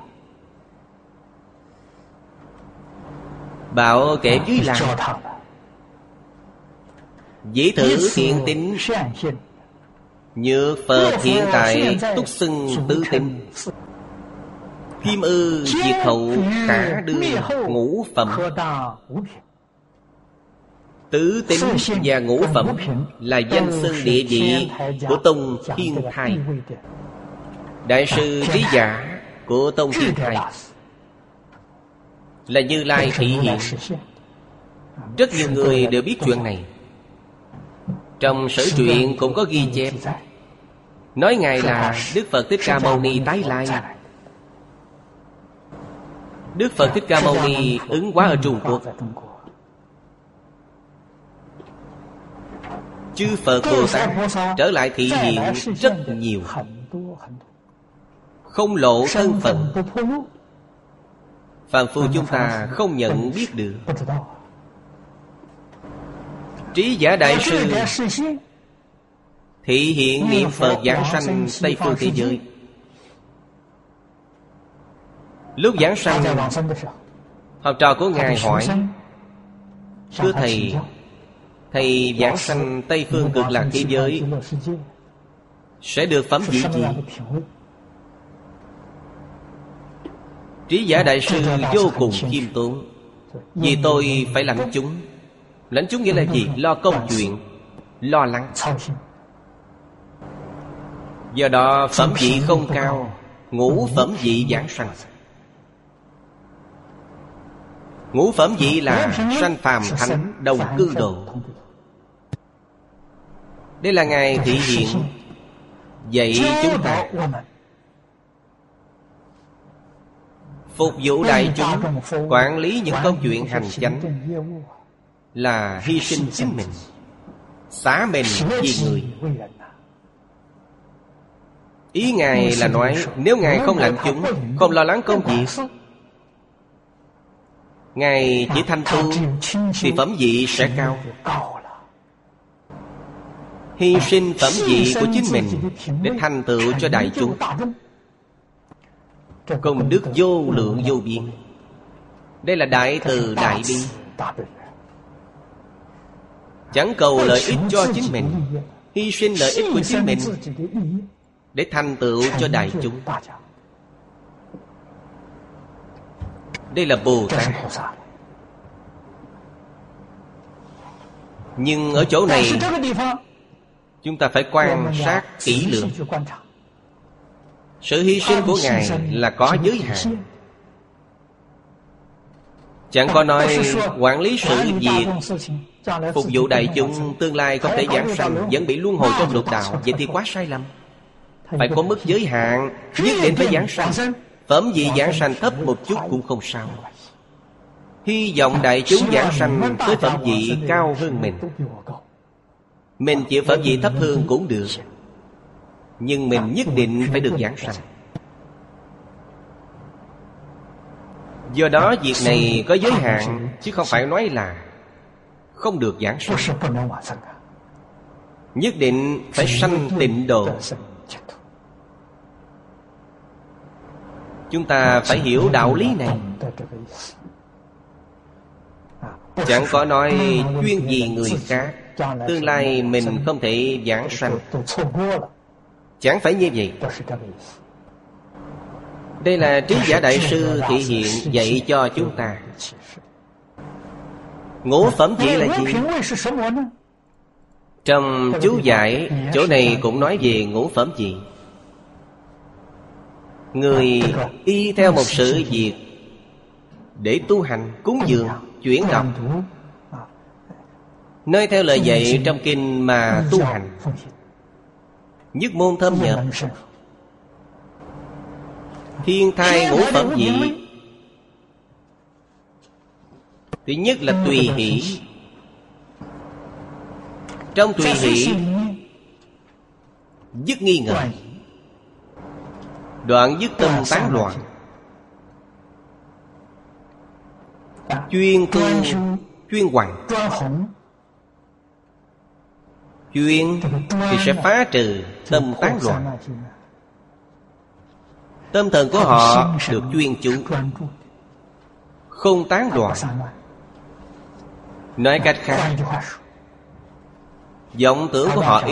bảo kẻ dưới làm. Dĩ thử thiện tính, nhược Phật hiện tại túc xưng tứ tính. Kim ư diệt hậu khả đưa ngũ phẩm. Tứ tính và ngũ phẩm là danh xưng địa vị của Tông Thiên Thai. Đại sư Trí Giả của Tông Thiên Thai là Như Lai thị hiện. Rất nhiều người đều biết chuyện này. Trong sử truyện cũng có ghi chép, nói Ngài là Đức Phật Thích Ca Mâu Ni tái lai. Đức Phật Thích Ca Mâu Ni ứng hóa ở Trung Quốc. Chư Phật Bồ Tát trở lại thị hiện rất nhiều, không lộ thân phận. Phàm phu chúng ta không nhận biết được. Trí Giả Đại Sư thị hiện niệm Phật giảng sanh Tây phương thế giới. Lúc giảng sanh, học trò của Ngài hỏi: thưa Thầy, Thầy giảng sanh Tây Phương Cực Lạc thế giới sẽ được phẩm vị gì? Trí Giả Đại Sư vô cùng khiêm tốn: vì tôi phải lãnh chúng. Lãnh chúng nghĩa là gì? Lo công chuyện, lo lắng. Do đó phẩm vị không cao, ngũ phẩm vị giảng sanh. Ngũ phẩm vị là sanh phàm thánh đồng cư độ. Đây là Ngài thị hiện dạy chúng ta phục vụ đại chúng, quản lý những công chuyện hành chánh, là hy sinh chính mình, xả mình vì người. Ý Ngài là nói, nếu Ngài không lãnh chúng, không lo lắng công việc, Ngài chỉ thanh tu, thì phẩm vị sẽ cao. Hy sinh phẩm vị của chính mình để thành tựu cho đại chúng, công đức vô lượng vô biên. Đây là đại từ đại bi. Chẳng cầu lợi ích cho chính mình, hy sinh lợi ích của chính mình để thành tựu cho đại chúng. Đây là Bồ Tát. Nhưng ở chỗ này chúng ta phải quan sát kỹ lưỡng. Sự hy sinh của Ngài là có giới hạn. Chẳng có nói quản lý sự việc, phục vụ đại chúng, tương lai có thể giảng sanh vẫn bị luân hồi trong lục đạo. Vậy thì quá sai lầm. Phải có mức giới hạn, nhất định phải giảng sanh. Phẩm vị giảng sanh thấp một chút cũng không sao. Hy vọng đại chúng giảng sanh tới phẩm vị cao hơn mình. Mình chịu phẩm vị thấp hơn cũng được, nhưng mình nhất định phải được giảng sanh. Do đó việc này có giới hạn, chứ không phải nói là không được giảng sanh. Nhất định phải sanh tịnh độ. Chúng ta phải hiểu đạo lý này. Chẳng có nói chuyên vì người khác, tương lai mình không thể giảng sanh. Chẳng phải như vậy. Đây là Trí Giả Đại Sư thị hiện dạy cho chúng ta. Ngũ phẩm vị là gì? Trong chú giải, chỗ này cũng nói về ngũ phẩm vị. Người y theo một sự việc để tu hành, cúng dường, chuyển đọc, nơi theo lời dạy trong kinh mà tu hành, nhất môn thâm nhập. Thiên thai ngũ phẩm vị. Thứ nhất là tùy hỷ. Trong tùy hỷ dứt nghi ngờ, đoạn dứt tâm tán loạn, chuyên tu, chuyên hoằng. Chuyên thì sẽ phá trừ tâm tán loạn. Tâm thần của họ được chuyên chú, không tán loạn. Nói cách khác, vọng tưởng của họ ít.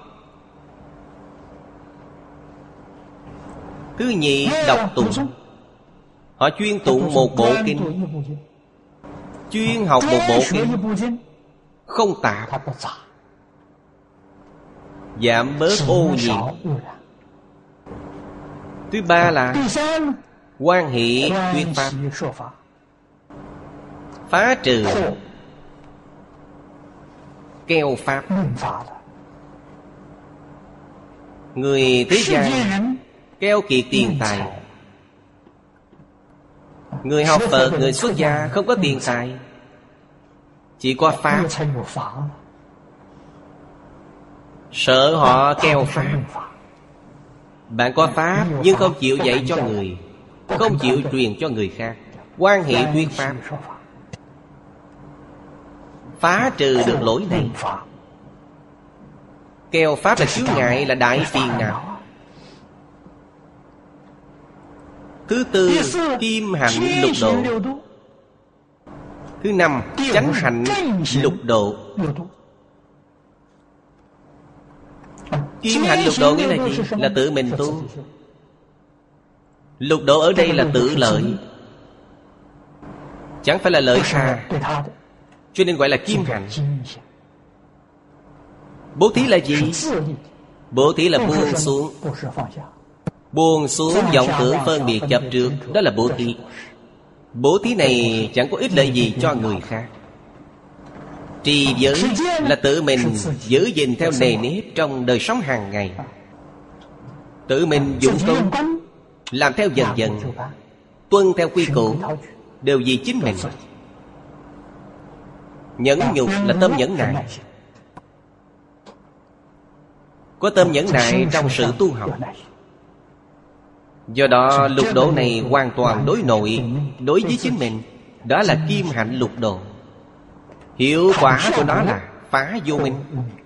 Thứ nhì, đọc tụng. Họ chuyên tụng một bộ kinh, chuyên học một bộ kinh, không tạp, giảm bớt ô nhiễm. Thứ ba là hoan hỷ thuyết pháp, phá trừ keo pháp. Người thế gian keo kiệt tiền tài, người học Phật, người xuất gia không có tiền tài, chỉ có pháp. Sợ họ keo pháp. Bạn có pháp nhưng không chịu dạy cho người, không chịu truyền cho người khác. Hoan hỷ thuyết pháp, phá trừ được lỗi này. Keo pháp là chướng ngại, là đại phiền não. Thứ tư, kim hạnh lục độ. Thứ năm, chánh hạnh lục độ. Kim hạnh lục độ nghĩa là gì? Là tự mình tu. Lục độ ở đây là tự lợi, chẳng phải là lợi tha, cho nên gọi là kim hạnh. Bố thí là gì? Bố thí là buông xuống. Buông xuống vọng tưởng phân biệt chấp trước, đó là bố thí. Bố thí này chẳng có ích lợi gì cho người khác. Trì giới là tự mình giữ gìn theo nề nếp trong đời sống hàng ngày. Tự mình dụng công, làm theo dần dần, tuân theo quy củ, đều vì chính mình. Nhẫn nhục là tâm nhẫn nại. Có tâm nhẫn nại trong sự tu học. Do đó lục độ này hoàn toàn đối nội, đối với chính mình. Đó là kim hạnh lục độ. Hiệu quả của nó là phá vô minh,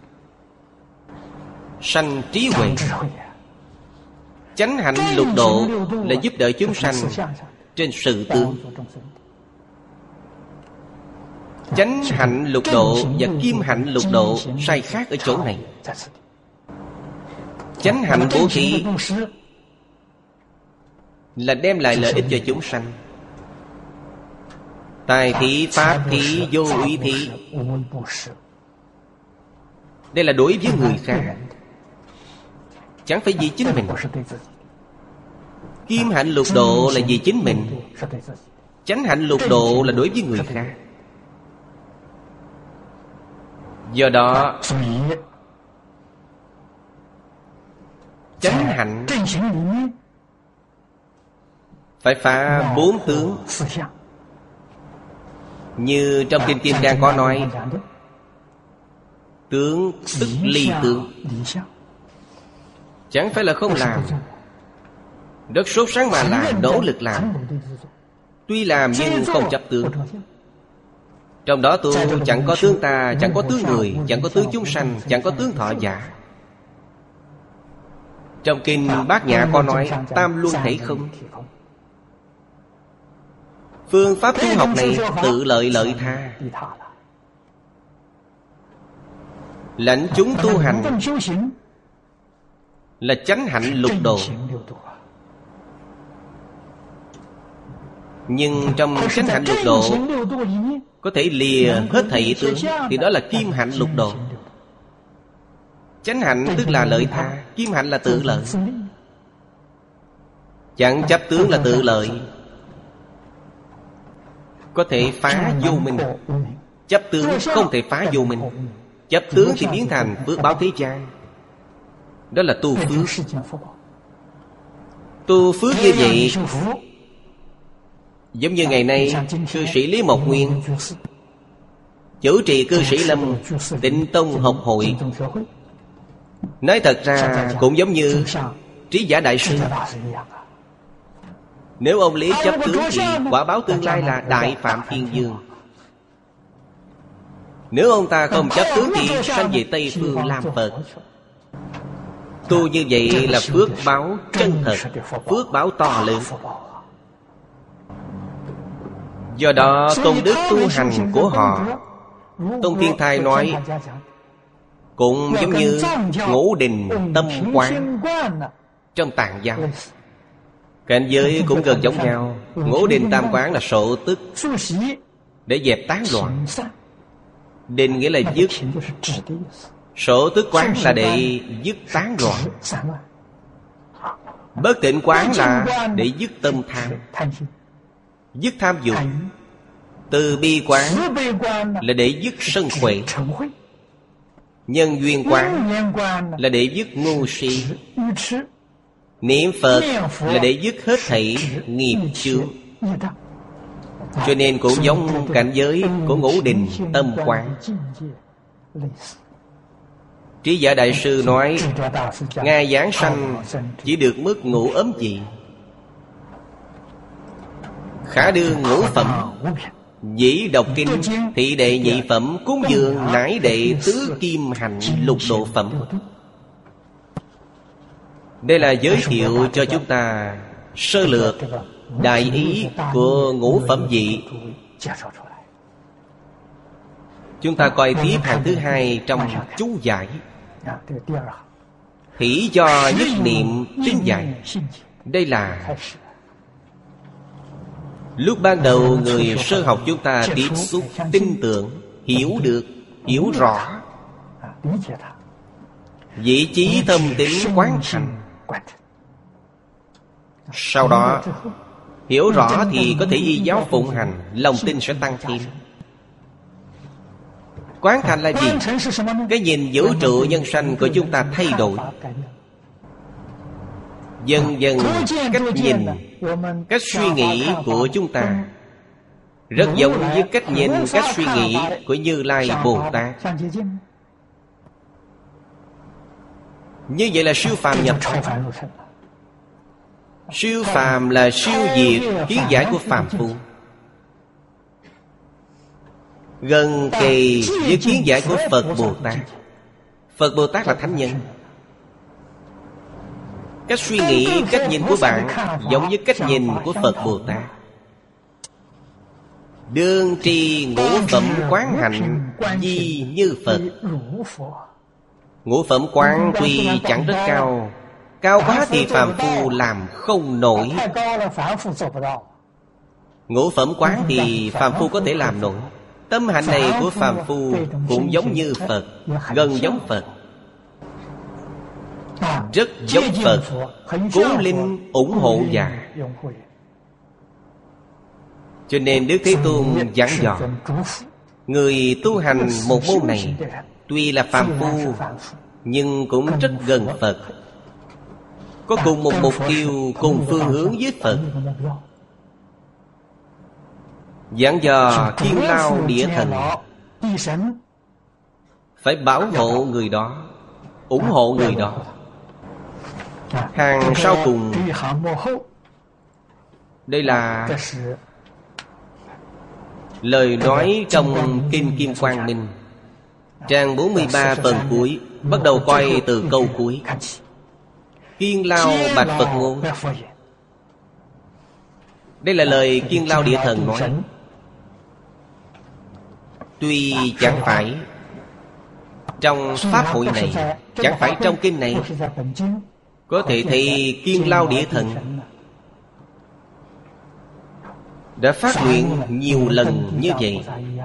sanh trí huệ. Chánh hạnh lục độ là giúp đỡ chúng sanh trên sự tướng. Chánh hạnh lục độ và kim hạnh lục độ sai khác ở chỗ này. Chánh hạnh bố thí là đem lại lợi ích cho chúng sanh. Tài thí, pháp thí, vô úy thí, đây là đối với người khác, chẳng phải vì chính mình. Kim hạnh lục độ là vì chính mình. Chánh hạnh lục độ là đối với người khác. Do đó chánh hạnh phải phá bốn tướng. Như trong Kinh Kim Cang có nói, tướng tức ly tướng. Chẳng phải là không làm, rất sốt sắng mà làm, nỗ lực làm. Tuy làm nhưng không chấp tướng. Trong đó tu chẳng có tướng ta, chẳng có tướng người, chẳng có tướng chúng sanh, chẳng có tướng thọ giả. Trong Kinh Bát Nhã có nói tam luân thể không. Phương pháp tu học này tự lợi lợi tha. Lãnh chúng tu hành là chánh hạnh lục độ. Nhưng trong chánh hạnh lục độ có thể lìa hết thảy tướng, thì đó là kim hạnh lục độ. Chánh hạnh tức là lợi tha, kim hạnh là tự lợi. Chẳng chấp tướng là tự lợi, có thể phá vô minh. Chấp tướng không thể phá vô minh. Chấp tướng thì biến thành phước báo thế gian. Đó là tu phước. Tu phước như vậy, giống như ngày nay cư sĩ Lý Mộc Nguyên chủ trì cư sĩ Lâm Tịnh Tông học hội. Nói thật ra cũng giống như Trí Giả Đại Sư. Nếu ông lý chấp tướng thì quả báo tương lai là Đại Phạm Thiên Dương. Nếu ông ta không chấp tướng thì sanh về Tây Phương làm Phật. Tu như vậy là phước báo chân thật, phước báo to lớn. Do đó tôn đức tu hành của họ, Tôn Thiên Thai nói, cũng giống như ngũ đình tâm quán trong Tạng giáo. Cảnh giới cũng gần giống nhau. Ngũ đình tam quán là sổ tức, để dẹp tán loạn. Đình nghĩa là dứt, sổ tức quán là để dứt tán loạn. Bất tịnh quán là để dứt tâm tham, dứt tham dục. Từ bi quán là để dứt sân khỏe. Nhân duyên quán là để dứt ngu si. Niệm Phật là để dứt hết thảy nghiệp chướng. Cho nên cũng giống cảnh giới của ngũ đình tâm quán. Trí Giả Đại Sư nói, Ngài giảng sanh chỉ được mức ngũ ấm dị, khả đương ngũ phẩm. Dĩ đọc kinh, thị đệ nhị phẩm, cúng dường nải đệ tứ kim hành lục độ phẩm. Đây là giới thiệu cho chúng ta sơ lược đại ý của ngũ phẩm vị. Chúng ta coi tiếp hàng thứ hai trong chú giải. Hỷ do nhất niệm tin giải. Đây là lúc ban đầu người sơ học chúng ta tiếp xúc, tin tưởng, hiểu được, hiểu rõ, vị chí thâm tín quán thành. Sau đó hiểu rõ thì có thể y giáo phụng hành, lòng tin sẽ tăng thêm. Quán thành là gì? Cái nhìn vũ trụ nhân sanh của chúng ta thay đổi. Dần dần cách nhìn, cách suy nghĩ của chúng ta rất giống với cách nhìn, cách suy nghĩ của Như Lai Bồ Tát. Như vậy là siêu phàm nhập thánh. Siêu phàm là siêu diệt kiến giải của phàm phu, gần kề với kiến giải của Phật Bồ Tát. Phật Bồ Tát là thánh nhân. Cách suy nghĩ, cách nhìn của bạn giống với cách nhìn của Phật Bồ Tát. Đương tri ngũ phẩm quán hạnh di như Phật. Ngũ phẩm quán tuy chẳng rất cao, cao quá thì phàm phu làm không nổi. Ngũ phẩm quán thì phàm phu có thể làm nổi. Tâm hạnh này của phàm phu cũng giống như Phật, gần giống Phật, rất giống Phật, cúng linh ủng hộ giả. Cho nên Đức Thế Tôn dặn dò người tu hành một môn này tuy là phàm phu nhưng cũng rất gần Phật, có cùng một mục tiêu, cùng phương hướng với Phật. Dặn dò Thiên Lao Địa Thần phải bảo hộ người đó, ủng hộ người đó. Hàng sau cùng, đây là lời nói trong Kinh Kim Quang Minh, trang 43 phần cuối, bắt đầu coi từ câu cuối. Kiên Lao bạch Phật ngôn. Đây là lời Kiên Lao Địa Thần nói. Tuy chẳng phải trong pháp hội này, chẳng phải trong kinh này, có thể thấy Kiên Lao Địa Thần đã phát nguyện nhiều lần như vậy,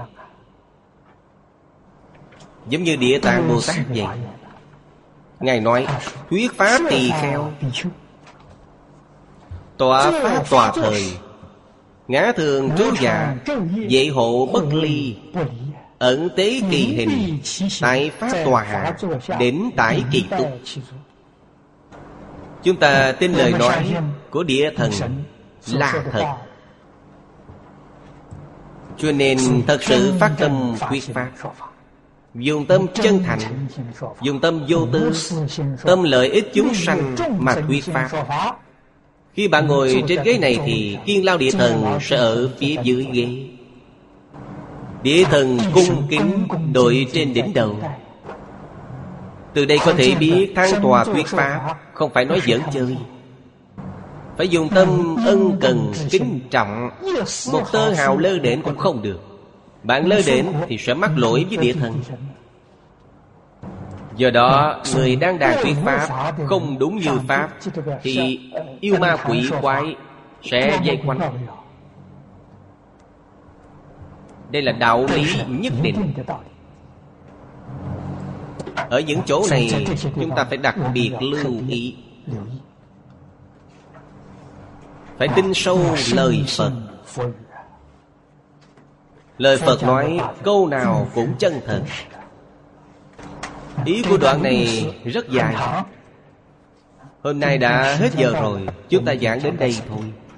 giống như Địa Tạng Bồ Tát vậy. Ngài nói thuyết pháp tỳ kheo, tọa pháp tòa thời, ngã thường trú dạ, vệ hộ bất ly, ẩn tế kỳ hình, tại pháp tòa hạ, đến tải kỳ túc. Chúng ta tin lời nói của Địa Thần là thật, cho nên thật sự phát tâm thuyết pháp, dùng tâm chân thành, dùng tâm vô tư, tâm lợi ích chúng sanh mà thuyết pháp. Khi bạn ngồi trên ghế này thì Kiên Lao Địa Thần sẽ ở phía dưới ghế. Địa Thần cung kính đội trên đỉnh đầu. Từ đây có thể biết thang tòa thuyết pháp không phải nói giỡn chơi, phải dùng tâm ân cần kính trọng. Một tơ hào lơ đễnh cũng không được. Bạn lơ đễnh thì sẽ mắc lỗi với Địa Thần. Do đó người đang đàn thuyết pháp không đúng như pháp thì yêu ma quỷ quái sẽ vây quanh. Đây là đạo lý nhất định. Ở những chỗ này chúng ta phải đặc biệt lưu ý, phải tin sâu lời Phật. Lời Phật nói câu nào cũng chân thật. Ý của đoạn này rất dài. Hôm nay đã hết giờ rồi, chúng ta giảng đến đây thôi.